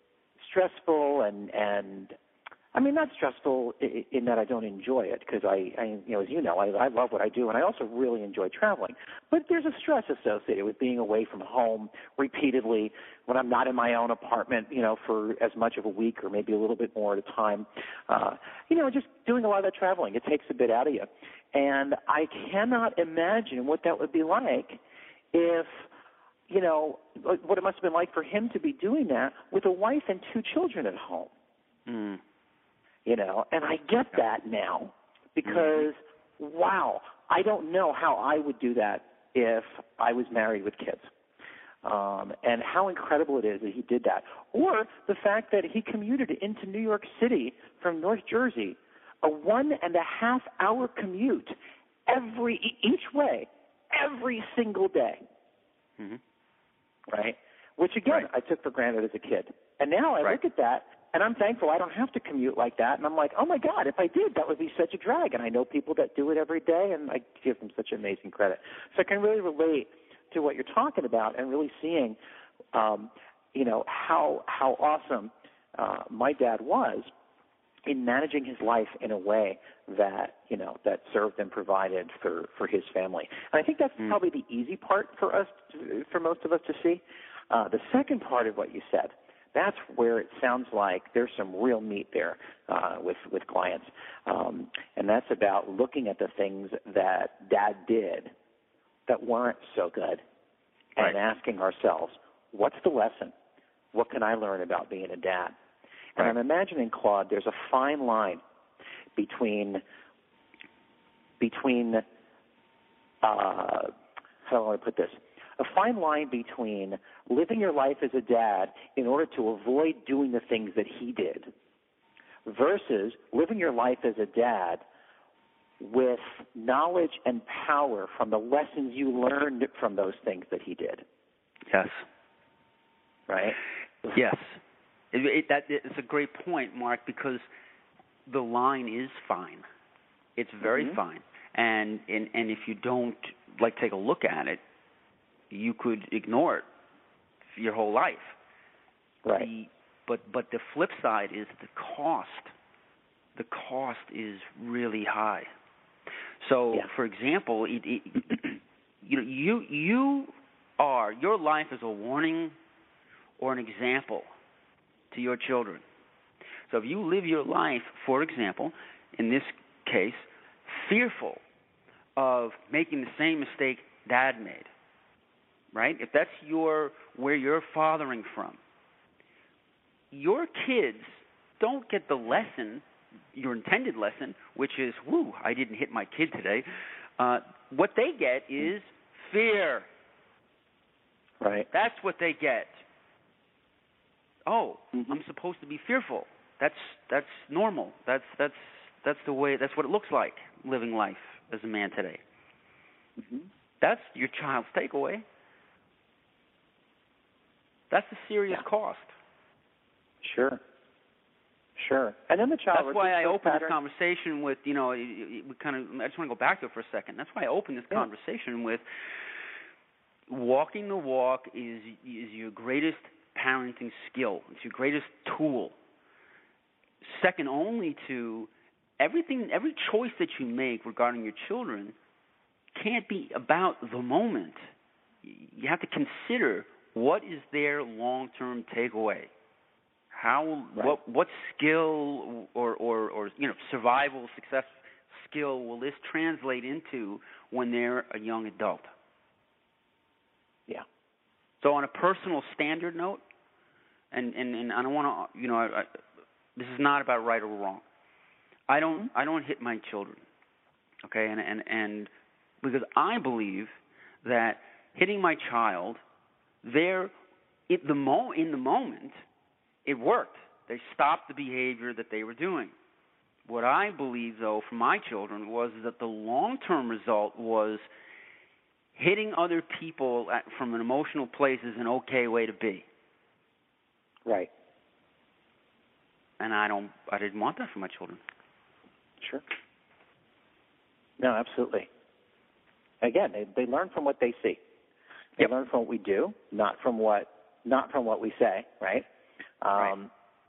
stressful and and I mean not stressful in, in that I don't enjoy it, because I, I you know as you know I, I love what I do, and I also really enjoy traveling, but there's a stress associated with being away from home repeatedly when I'm not in my own apartment, you know, for as much of a week or maybe a little bit more at a time. Uh, you know, just doing a lot of that traveling, it takes a bit out of you. And I cannot imagine what that would be like if, you know, what it must have been like for him to be doing that with a wife and two children at home. Mm. You know, and I get that now because, mm. wow, I don't know how I would do that if I was married with kids. Um, and how incredible it is that he did that. Or the fact that he commuted into New York City from North Jersey, a one and a half hour commute every each way, every single day, mm-hmm. right? Which again, right. I took for granted as a kid, and now I right. look at that and I'm thankful I don't have to commute like that. And I'm like, oh my God, if I did, that would be such a drag. And I know people that do it every day, and I give them such amazing credit. So I can really relate to what you're talking about, and really seeing, um, you know, how how awesome uh, my dad was in managing his life in a way that, you know, that served and provided for, for his family. And I think that's mm. probably the easy part for us, to, for most of us to see. Uh, the second part of what you said, That's where it sounds like there's some real meat there uh, with with clients, um, and that's about looking at the things that Dad did that weren't so good, right. and asking ourselves, what's the lesson? What can I learn about being a dad? And right. I'm imagining, Claude, there's a fine line between between uh, how do I want to put this? A fine line between living your life as a dad in order to avoid doing the things that he did versus living your life as a dad with knowledge and power from the lessons you learned from those things that he did. Yes. Right? Yes. It, it, that, it's a great point, Mark, because the line is fine. It's very mm-hmm. fine. And, and and if you don't, like, take a look at it, you could ignore it for your whole life. Right. The, but but the flip side is the cost. The cost is really high. So, yeah. for example, it, it, you know, you you are your life is a warning or an example to your children. So, if you live your life, for example, in this case, fearful of making the same mistake Dad made, right? If that's your where you're fathering from, your kids don't get the lesson, your intended lesson, which is, whoo, I didn't hit my kid today. Uh, what they get is fear. Right. That's what they get. Oh, mm-hmm. I'm supposed to be fearful. That's that's normal. That's that's that's the way. That's what it looks like living life as a man today. Mm-hmm. That's your child's takeaway. That's a serious yeah. cost. Sure. Sure. And then the child. That's why I opened pattern. this conversation with, you know, we kind of. I just want to go back to it for a second. That's why I opened this yeah. conversation with walking the walk is is your greatest parenting skill. It's your greatest tool. Second only to everything, every choice that you make regarding your children can't be about the moment. You have to consider what is their long-term takeaway. How right. what what skill or, or, or you know survival success skill will this translate into when they're a young adult? Yeah. So on a personal standard note, and, and, and I don't want to you know I, I, this is not about right or wrong. I don't I don't hit my children, okay, and and and because I believe that hitting my child, they're it the mo in the moment. It worked. They stopped the behavior that they were doing. What I believe, though, for my children was that the long-term result was hitting other people at, from an emotional place is an okay way to be. Right. And I don't. I didn't want that for my children. Sure. No, absolutely. Again, they, they learn from what they see. They Yep. learn from what we do, not from what not from what we say. Right. Um, right.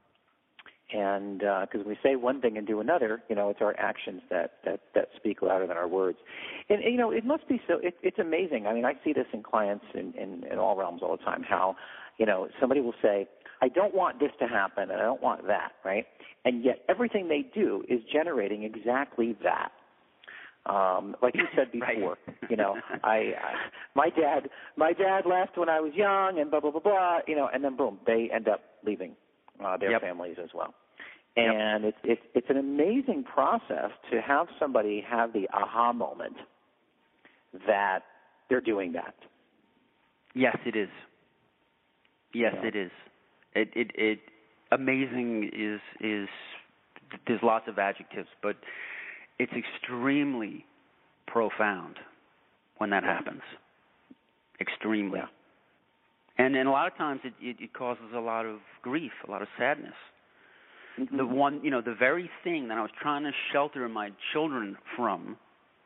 And because uh, we say one thing and do another, you know, it's our actions that, that, that speak louder than our words. And, and you know, it must be so. It, it's amazing. I mean, I see this in clients in, in, in all realms all the time. How, you know, somebody will say, "I don't want this to happen, and I don't want that," right? And yet, everything they do is generating exactly that. Um, like you said before, right. you know, I, I my dad my dad left when I was young, and blah blah blah blah, you know, and then boom, they end up leaving uh, their yep. families as well. And yep. it's it's it's an amazing process to have somebody have the aha moment that they're doing that. Yes, it is. Yes, you know? it is. It it it amazing is is there's lots of adjectives, but it's extremely profound when that yeah. happens. Extremely. Yeah. And and a lot of times it, it, it causes a lot of grief, a lot of sadness. Mm-hmm. The one, you know, the very thing that I was trying to shelter my children from,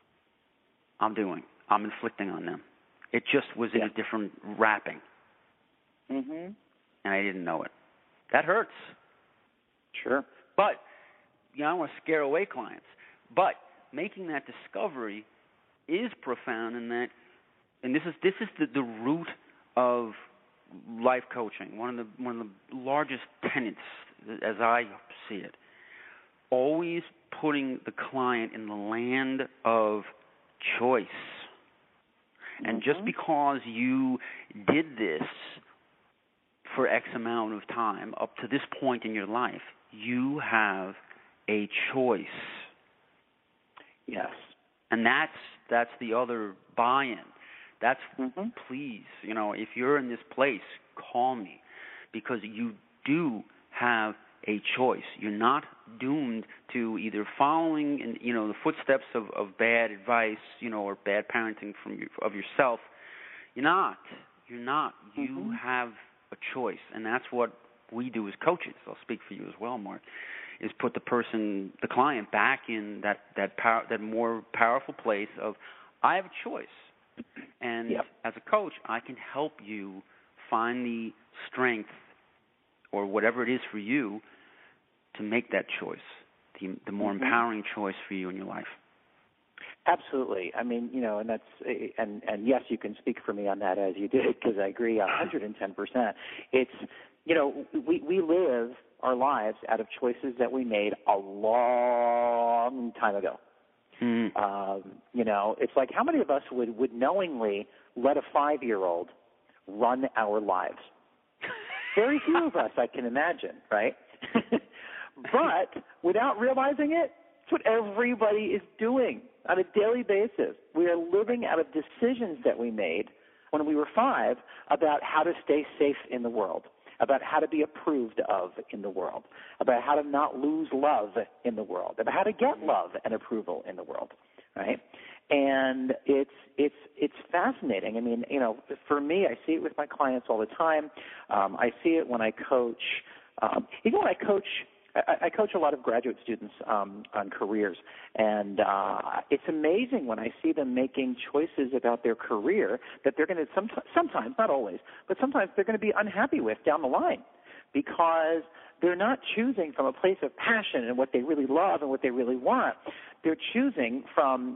I'm doing. I'm inflicting on them. It just was in yeah. a different wrapping. Mm-hmm. And I didn't know it. That hurts. Sure. But, you know, I don't want to scare away clients. But making that discovery is profound in that, and this is this is the, the root of life coaching, one of the one of the largest tenets, as I see it, always putting the client in the land of choice. And mm-hmm. just because you did this for X amount of time up to this point in your life, you have a choice. Yes. And that's that's the other buy-in. That's, mm-hmm. please, you know, if you're in this place, call me, because you do have a choice. You're not doomed to either following, in, you know, the footsteps of, of bad advice, you know, or bad parenting from your, of yourself. You're not. You're not. You mm-hmm. have a choice, and that's what we do as coaches. I'll speak for you as well, Mark. Is put the person, the client, back in that that power, that more powerful place of, I have a choice, and yep. as a coach, I can help you find the strength or whatever it is for you to make that choice, the, the more mm-hmm. empowering choice for you in your life. Absolutely. I mean, you know, and that's, and, and yes, you can speak for me on that as you did, because I agree one hundred ten percent. It's, you know, we, we live our lives out of choices that we made a long time ago. Mm-hmm. Um, you know, it's like, how many of us would, would knowingly let a five-year-old run our lives? Very few of us, I can imagine, right? But without realizing it, it's what everybody is doing on a daily basis. We are living out of decisions that we made when we were five about how to stay safe in the world, about how to be approved of in the world, about how to not lose love in the world, about how to get love and approval in the world, right? And it's it's it's fascinating. I mean, you know, for me, I see it with my clients all the time. Um, I see it when I coach. Um, even when I coach, I, I coach a lot of graduate students um, on careers, and uh, it's amazing when I see them making choices about their career that they're going to sometimes, sometimes, not always, but sometimes they're going to be unhappy with down the line, because they're not choosing from a place of passion and what they really love and what they really want. They're choosing from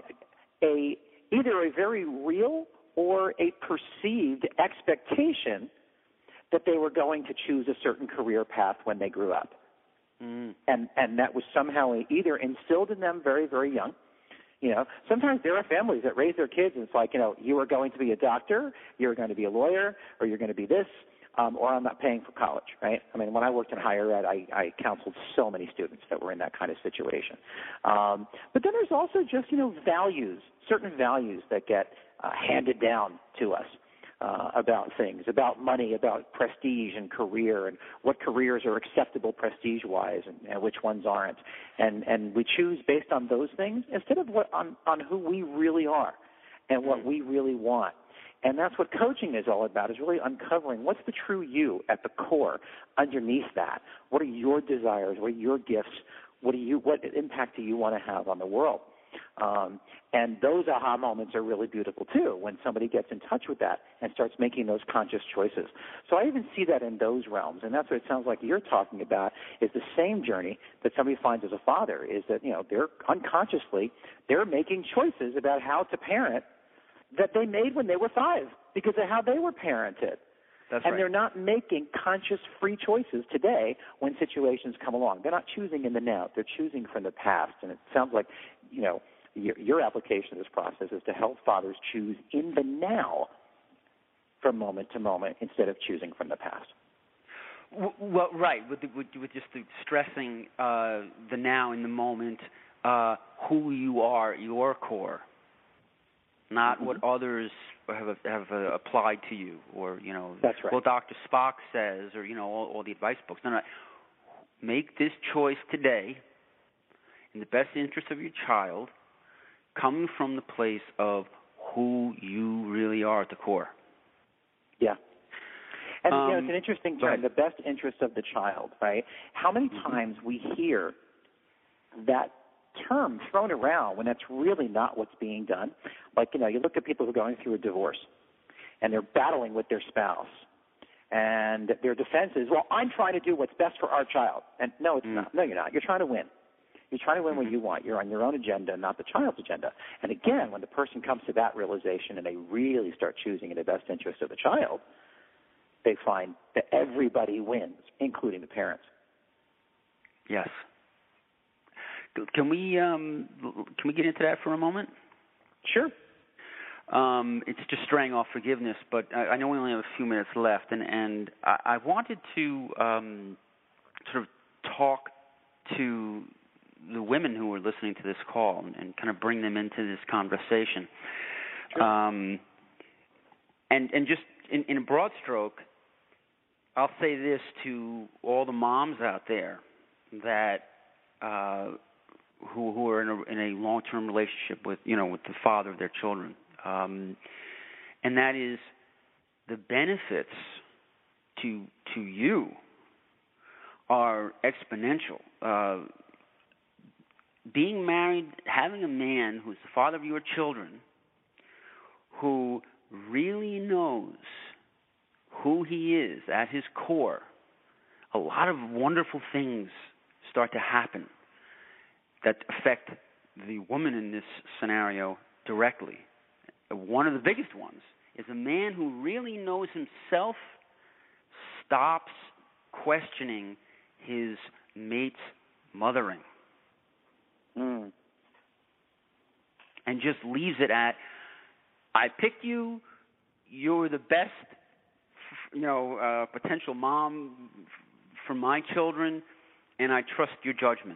a either a very real or a perceived expectation that they were going to choose a certain career path when they grew up. Mm. And and that was somehow either instilled in them very, very young. You know, sometimes there are families that raise their kids and it's like, you know, you are going to be a doctor, you're going to be a lawyer, or you're going to be this, um, or I'm not paying for college, right? I mean, when I worked in higher ed, I, I counseled so many students that were in that kind of situation. Um, but then there's also just, you know, values, certain values that get uh, handed down to us. Uh, about things, about money, about prestige and career, and what careers are acceptable prestige-wise, and, and which ones aren't, and and we choose based on those things instead of what on on who we really are, and what we really want. And that's what coaching is all about: is really uncovering what's the true you at the core. Underneath that, what are your desires? What are your gifts? What do you? What impact do you want to have on the world? Um, and those aha moments are really beautiful, too, when somebody gets in touch with that and starts making those conscious choices. So I even see that in those realms, and that's what it sounds like you're talking about, is the same journey that somebody finds as a father, is that, you know, they're unconsciously, they're making choices about how to parent that they made when they were five because of how they were parented. That's and right. They're not making conscious free choices today when situations come along. They're not choosing in the now. They're choosing from the past. And it sounds like, you know, your, your application of this process is to help fathers choose in the now from moment to moment instead of choosing from the past. Well, right, with, the, with, with just the stressing uh, the now in the moment, uh, who you are, your core, not mm-hmm. what others have have uh, applied to you, or you know, that's right. Well, Doctor Spock says, or you know, all, all the advice books. No, no, make this choice today in the best interest of your child, coming from the place of who you really are at the core. Yeah. And, um, you know, it's an interesting term, the best interest of the child, right? How many mm-hmm. times we hear that term thrown around when that's really not what's being done? Like, you know, you look at people who are going through a divorce, and they're battling with their spouse, and their defense is, well, I'm trying to do what's best for our child. And no, it's mm. not. No, you're not. You're trying to win. You're trying to win what you want. You're on your own agenda, not the child's agenda. And again, when the person comes to that realization and they really start choosing in the best interest of the child, they find that everybody wins, including the parents. Yes. Can we um, can we get into that for a moment? Sure. Um, it's just straying off forgiveness, but I, I know we only have a few minutes left, and, and I, I wanted to um, sort of talk to the women who are listening to this call and, and kind of bring them into this conversation. Sure. Um, and, and just in, in a broad stroke, I'll say this to all the moms out there that uh, who who are in a, in a long-term relationship with you know with the father of their children, um, and that is the benefits to to you are exponential. Uh, being married, having a man who's the father of your children, who really knows who he is at his core, a lot of wonderful things start to happen that affect the woman in this scenario directly. One of the biggest ones is a man who really knows himself stops questioning his mate's mothering. Mm. And just leaves it at, I picked you, you're the best, you know, uh, potential mom for my children, and I trust your judgment.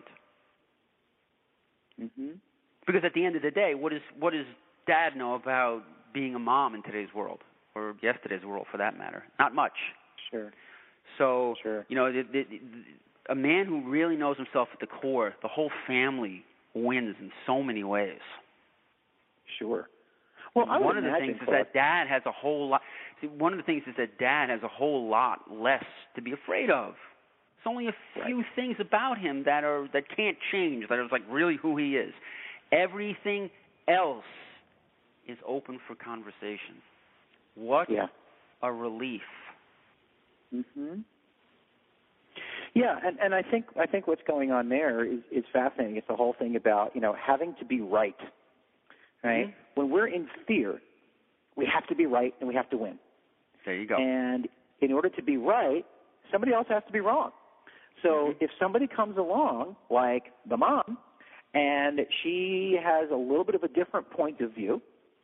Mm-hmm. Because at the end of the day, what is what does Dad know about being a mom in today's world, or yesterday's world for that matter? Not much. Sure. So, sure. you know, the, the, the, a man who really knows himself at the core, the whole family wins in so many ways. Sure. Well, I one would of the imagine, things Clark, is that Dad has a whole lot. See, one of the things is that Dad has a whole lot less to be afraid of. There's only a few right. things about him that are that can't change. That are like really who he is. Everything else is open for conversation. What yeah. a relief. Mm-hmm. Yeah, and, and I think I think what's going on there is, is fascinating. It's the whole thing about, you know, having to be right. Right? Mm-hmm. When we're in fear, we have to be right and we have to win. There you go. And in order to be right, somebody else has to be wrong. So mm-hmm. if somebody comes along, like the mom, and she has a little bit of a different point of view,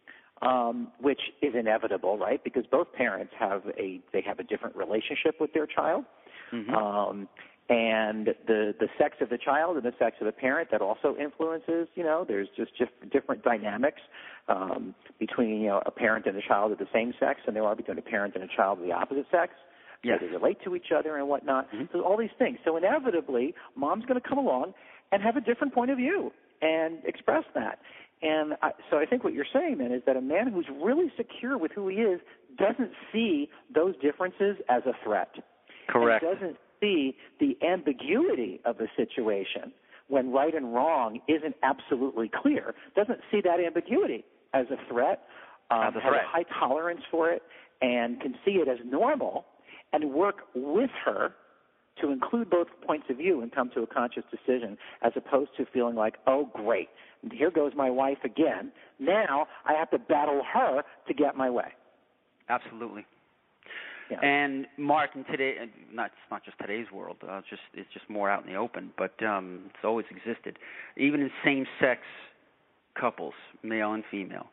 um, which is inevitable, right? Because both parents have a they have a different relationship with their child. Mm-hmm. Um, and the, the sex of the child and the sex of the parent, that also influences, you know, there's just different dynamics um, between, you know, a parent and a child of the same sex than there are between a parent and a child of the opposite sex. Yes. So they relate to each other and whatnot. Mm-hmm. So all these things. So inevitably, mom's going to come along and have a different point of view and express that. And I, so I think what you're saying then is that a man who's really secure with who he is doesn't see those differences as a threat. Correct. And doesn't see the ambiguity of the situation when right and wrong isn't absolutely clear. Doesn't see that ambiguity as a threat, um, as a has threat. a high tolerance for it, and can see it as normal and work with her to include both points of view and come to a conscious decision, as opposed to feeling like, oh, great, here goes my wife again. Now I have to battle her to get my way. Absolutely. Yeah. And Mark, in today, not it's not just today's world. Uh, it's just it's just more out in the open, but um, it's always existed. Even in same-sex couples, male and female,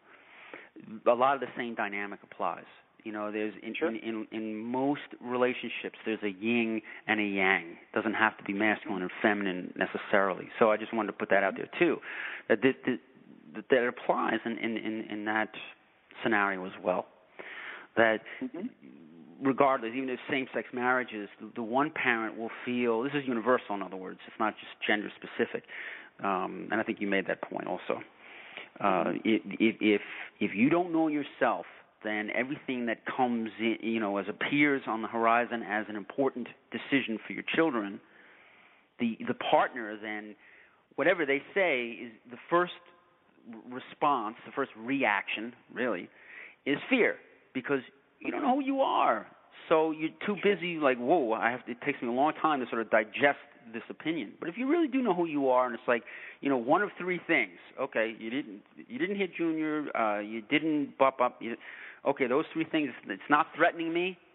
a lot of the same dynamic applies. You know, there's in, sure. in, in, in most relationships, there's a yin and a yang. It doesn't have to be masculine or feminine necessarily. So I just wanted to put that out there too. That that, that, that applies in, in, in, in that scenario as well. That mm-hmm. regardless, even if same-sex marriages, the, the one parent will feel, this is universal in other words, it's not just gender-specific, um, and I think you made that point also. Uh, if, if if you don't know yourself, then everything that comes in, you know, as appears on the horizon as an important decision for your children, the the partner then, whatever they say, is the first response, the first reaction, really, is fear, because you don't know who you are. So you're too busy, like, whoa, I have to, it takes me a long time to sort of digest this opinion. But if you really do know who you are, and it's like, you know, one of three things. Okay, you didn't you didn't hit Junior, uh, you didn't bop up. You, okay, those three things, it's not threatening me.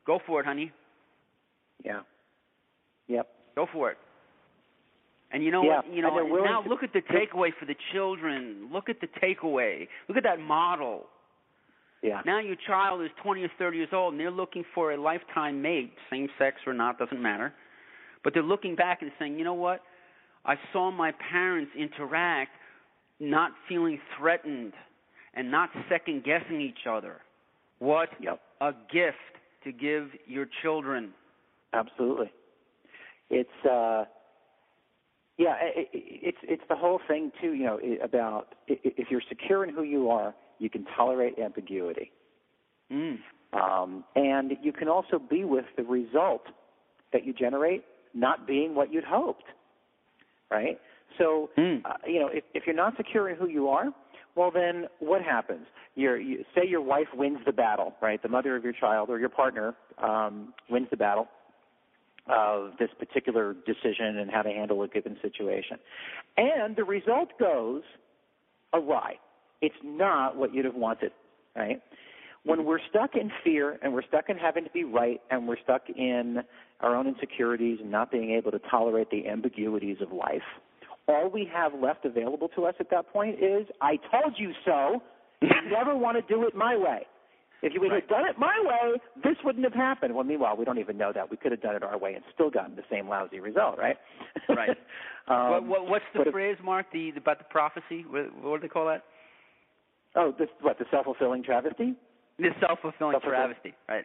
Go for it, honey. Yeah. Yep. Go for it. And you know yeah. what? You know, and now to, look at the takeaway for the children. Look at the takeaway. Look at that model. Yeah. Now your child is twenty or thirty years old, and they're looking for a lifetime mate, same sex or not, doesn't matter. But they're looking back and saying, you know what? I saw my parents interact, not feeling threatened and not second-guessing each other. What yep. a gift to give your children. Absolutely. It's, uh, yeah, it, it, it's it's the whole thing, too, you know, about if you're secure in who you are, you can tolerate ambiguity. Mm. Um, and you can also be with the result that you generate not being what you'd hoped, right? So, mm. uh, you know, if, if you're not secure in who you are, well, then what happens? You're, you, say your wife wins the battle, right? The mother of your child or your partner um, wins the battle of this particular decision and how to handle a given situation. And the result goes awry. It's not what you'd have wanted, right? When we're stuck in fear and we're stuck in having to be right and we're stuck in our own insecurities and not being able to tolerate the ambiguities of life, all we have left available to us at that point is, I told you so. You never want to do it my way. If you would right. have done it my way, this wouldn't have happened. Well, meanwhile, we don't even know that. We could have done it our way and still gotten the same lousy result, right? Right. um, what, what, what's the phrase, if, Mark, the, about the prophecy? What, what do they call that? Oh, this, what, the self-fulfilling travesty? The self-fulfilling, self-fulfilling travesty, right.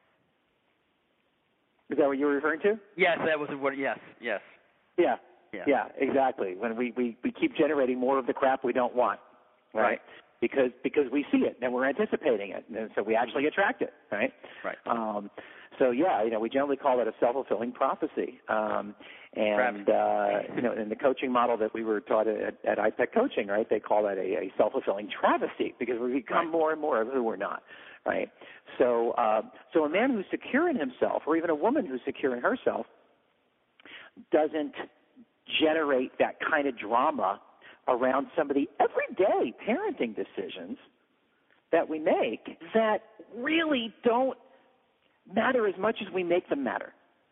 Is that what you were referring to? Yes, that was what, yes, yes. Yeah, yeah, yeah, exactly. When we, we, we keep generating more of the crap we don't want, right? right. Because because we see it and we're anticipating it, and so we actually attract it, right? Right. Um, so yeah, you know, we generally call it a self-fulfilling prophecy. Um, and uh, you know, in the coaching model that we were taught at, at I P E C Coaching, right, they call that a, a self-fulfilling travesty because we become right. more and more of who we're not, right? So uh, so a man who's secure in himself, or even a woman who's secure in herself, doesn't generate that kind of drama around some of the everyday parenting decisions that we make that really don't matter as much as we make them matter.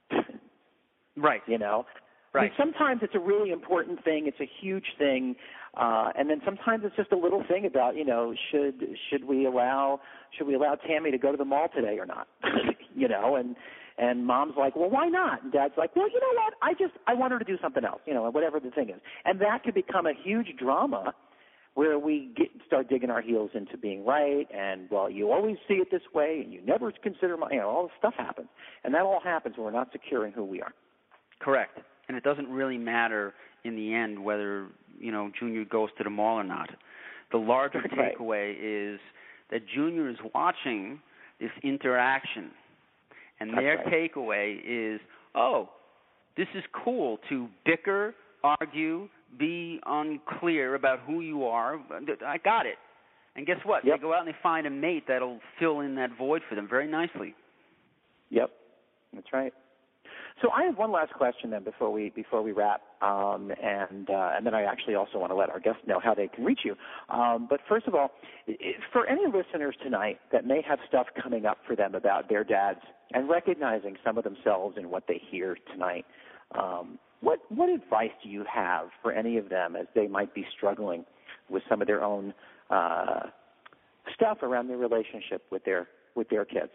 Right. You know? Right. I mean, sometimes it's a really important thing. It's a huge thing. Uh, and then sometimes it's just a little thing about, you know, should should we allow should we allow Tammy to go to the mall today or not? you know, and And mom's like, well, why not? And dad's like, well, you know what? I just, I want her to do something else, you know, whatever the thing is. And that could become a huge drama where we get, start digging our heels into being right. And, well, you always see it this way and you never consider, my, you know, all this stuff happens. And that all happens when we're not secure in who we are. Correct. And it doesn't really matter in the end whether, you know, Junior goes to the mall or not. The larger right. takeaway is that Junior is watching this interaction. And That's their right. takeaway is, oh, this is cool to bicker, argue, be unclear about who you are. I got it. And guess what? Yep. They go out and they find a mate that'll fill in that void for them very nicely. Yep, that's right. So I have one last question then before we before we wrap, um, and uh, and then I actually also want to let our guests know how they can reach you. Um, but first of all, for any listeners tonight that may have stuff coming up for them about their dads and recognizing some of themselves in what they hear tonight, um, what what advice do you have for any of them as they might be struggling with some of their own uh, stuff around their relationship with their with their kids?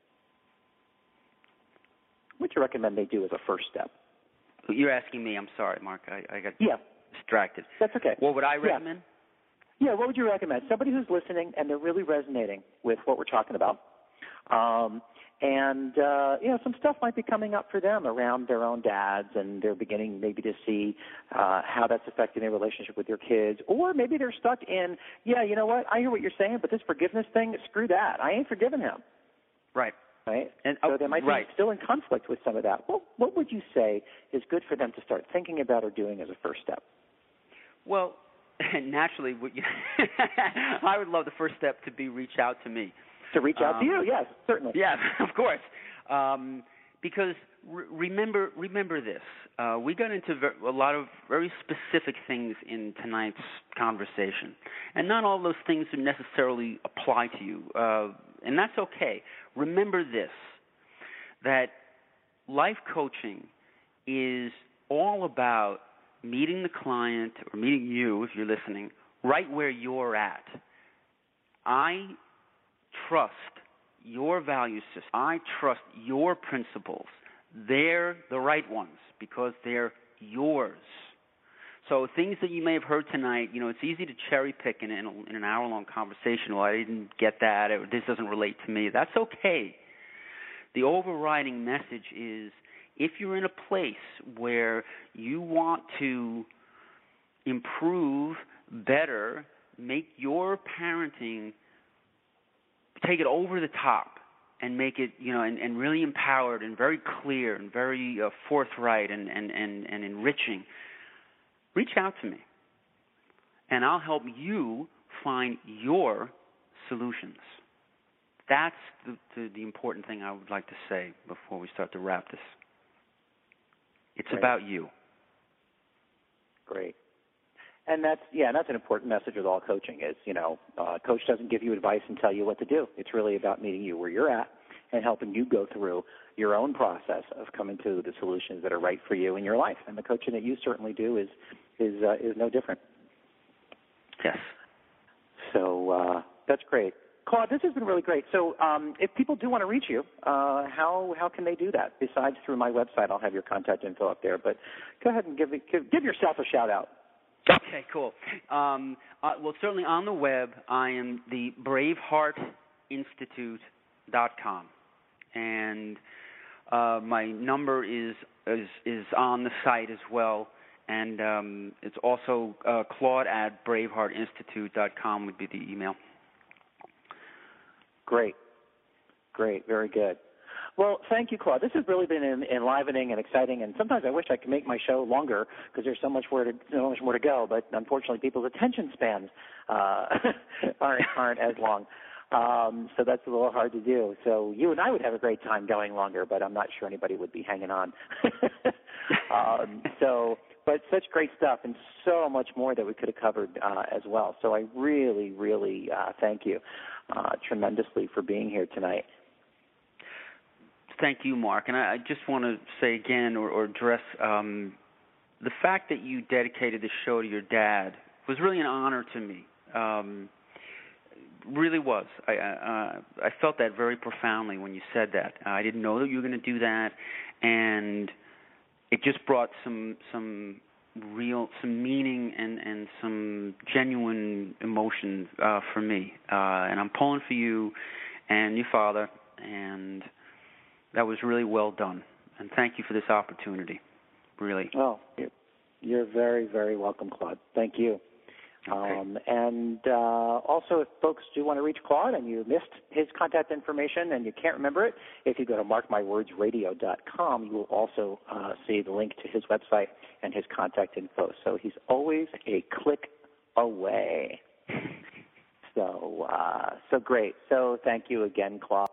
What do you recommend they do as a first step? You're asking me. I'm sorry, Mark. I, I got yeah. distracted. That's okay. What would I recommend? Yeah. yeah, what would you recommend? Somebody who's listening and they're really resonating with what we're talking about. Um, and, uh, you know, some stuff might be coming up for them around their own dads, and they're beginning maybe to see uh, how that's affecting their relationship with their kids. Or maybe they're stuck in, yeah, you know what, I hear what you're saying, but this forgiveness thing, screw that. I ain't forgiving him. Right. Right? And, so oh, they might right. be still in conflict with some of that. Well, what would you say is good for them to start thinking about or doing as a first step? Well, naturally, I would love the first step to be reach out to me. To reach out um, to you, yes, certainly. Yeah, of course. Um, because re- remember, remember this. Uh, we got into ver- a lot of very specific things in tonight's conversation, and not all those things would necessarily apply to you, uh, and that's okay. Remember this. that life coaching is all about meeting the client or meeting you, if you're listening, right where you're at. I trust your value system. I trust your principles. They're the right ones because they're yours. So things that you may have heard tonight, you know, it's easy to cherry pick in, in, a, in an hour-long conversation. Well, I didn't get that, or this doesn't relate to me. That's okay. The overriding message is if you're in a place where you want to improve, better, make your parenting, take it over the top and make it, you know, and, and really empowered and very clear and very uh, forthright and, and, and, and enriching, reach out to me, and I'll help you find your solutions. That's the, the, the important thing I would like to say before we start to wrap this. It's Great. About you. Great. And that's, yeah, that's an important message with all coaching is, you know, uh, coach doesn't give you advice and tell you what to do. It's really about meeting you where you're at and helping you go through your own process of coming to the solutions that are right for you in your life. And the coaching that you certainly do is is uh, is no different. Yes. So uh, that's great. Claude, this has been really great. So um, if people do want to reach you, uh, how how can they do that? Besides through my website, I'll have your contact info up there. But go ahead and give give, give yourself a shout out. Okay, cool. Um, uh, well, certainly on the web, I am the braveheart institute dot com, and uh, my number is, is is on the site as well, and um, it's also uh, Claude at braveheart institute dot com would be the email. Great, great, very good. Well, thank you, Claude. This has really been en- enlivening and exciting, and sometimes I wish I could make my show longer because there's so much more to so much more to go. But unfortunately, people's attention spans uh, aren't aren't as long, um, so that's a little hard to do. So you and I would have a great time going longer, but I'm not sure anybody would be hanging on. um, so, but such great stuff, and so much more that we could have covered uh, as well. So I really, really uh, thank you uh, tremendously for being here tonight. Thank you, Mark. And I, I just want to say again or, or address um, the fact that you dedicated the show to your dad was really an honor to me. Um, really was. I, uh, I felt that very profoundly when you said that. I didn't know that you were going to do that, and it just brought some some real, some meaning and, and some genuine emotion uh, for me. Uh, and I'm pulling for you and your father, and that was really well done, and thank you for this opportunity, really. Oh, you're, you're very, very welcome, Claude. Thank you. Okay. Um, and uh, also, if folks do want to reach Claude and you missed his contact information and you can't remember it, if you go to mark my words radio dot com, you will also uh, see the link to his website and his contact info. So he's always a click away. So, uh, so great. So thank you again, Claude.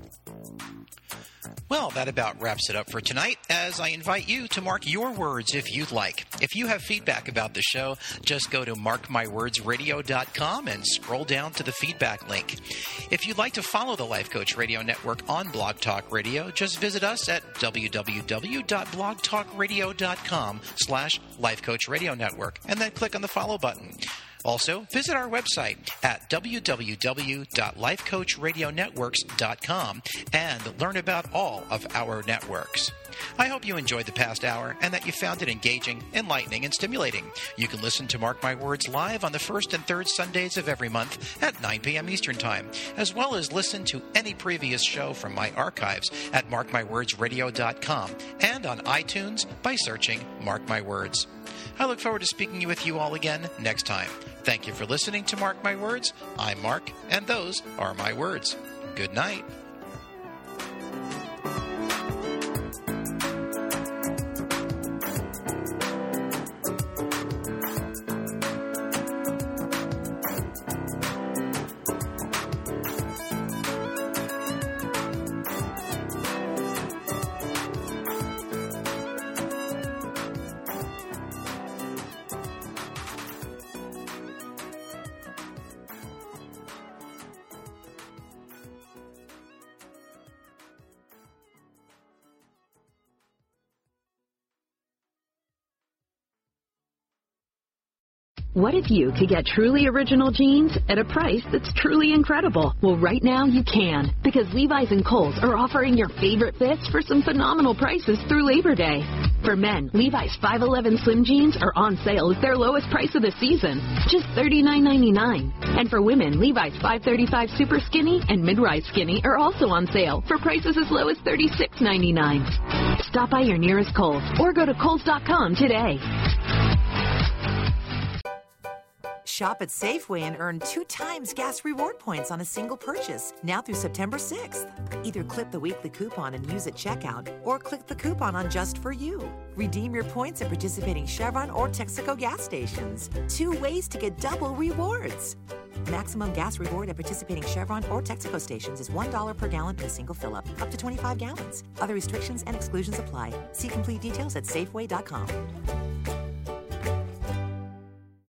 Well, that about wraps it up for tonight, as I invite you to mark your words if you'd like. If you have feedback about the show, just go to mark my words radio dot com and scroll down to the feedback link. If you'd like to follow the Life Coach Radio Network on Blog Talk Radio, just visit us at w w w dot blog talk radio dot com slash Life Coach Radio Network and then click on the follow button. Also, visit our website at w w w dot life coach radio networks dot com and learn about all of our networks. I hope you enjoyed the past hour and that you found it engaging, enlightening, and stimulating. You can listen to Mark My Words live on the first and third Sundays of every month at nine p.m. Eastern Time, as well as listen to any previous show from my archives at mark my words radio dot com and on iTunes by searching Mark My Words. I look forward to speaking with you all again next time. Thank you for listening to Mark My Words. I'm Mark, and those are my words. Good night. What if you could get truly original jeans at a price that's truly incredible? Well, right now you can, because Levi's and Kohl's are offering your favorite fits for some phenomenal prices through Labor Day. For men, Levi's five eleven slim jeans are on sale at their lowest price of the season, just thirty-nine ninety-nine. And for women, Levi's five thirty-five super skinny and mid-rise skinny are also on sale for prices as low as thirty-six ninety-nine. Stop by your nearest Kohl's or go to Kohls dot com today. Shop at Safeway and earn two times gas reward points on a single purchase, now through September sixth. Either clip the weekly coupon and use at checkout, or click the coupon on Just for You. Redeem your points at participating Chevron or Texaco gas stations. Two ways to get double rewards. Maximum gas reward at participating Chevron or Texaco stations is one dollar per gallon in a single fill-up, up to twenty-five gallons. Other restrictions and exclusions apply. See complete details at Safeway dot com.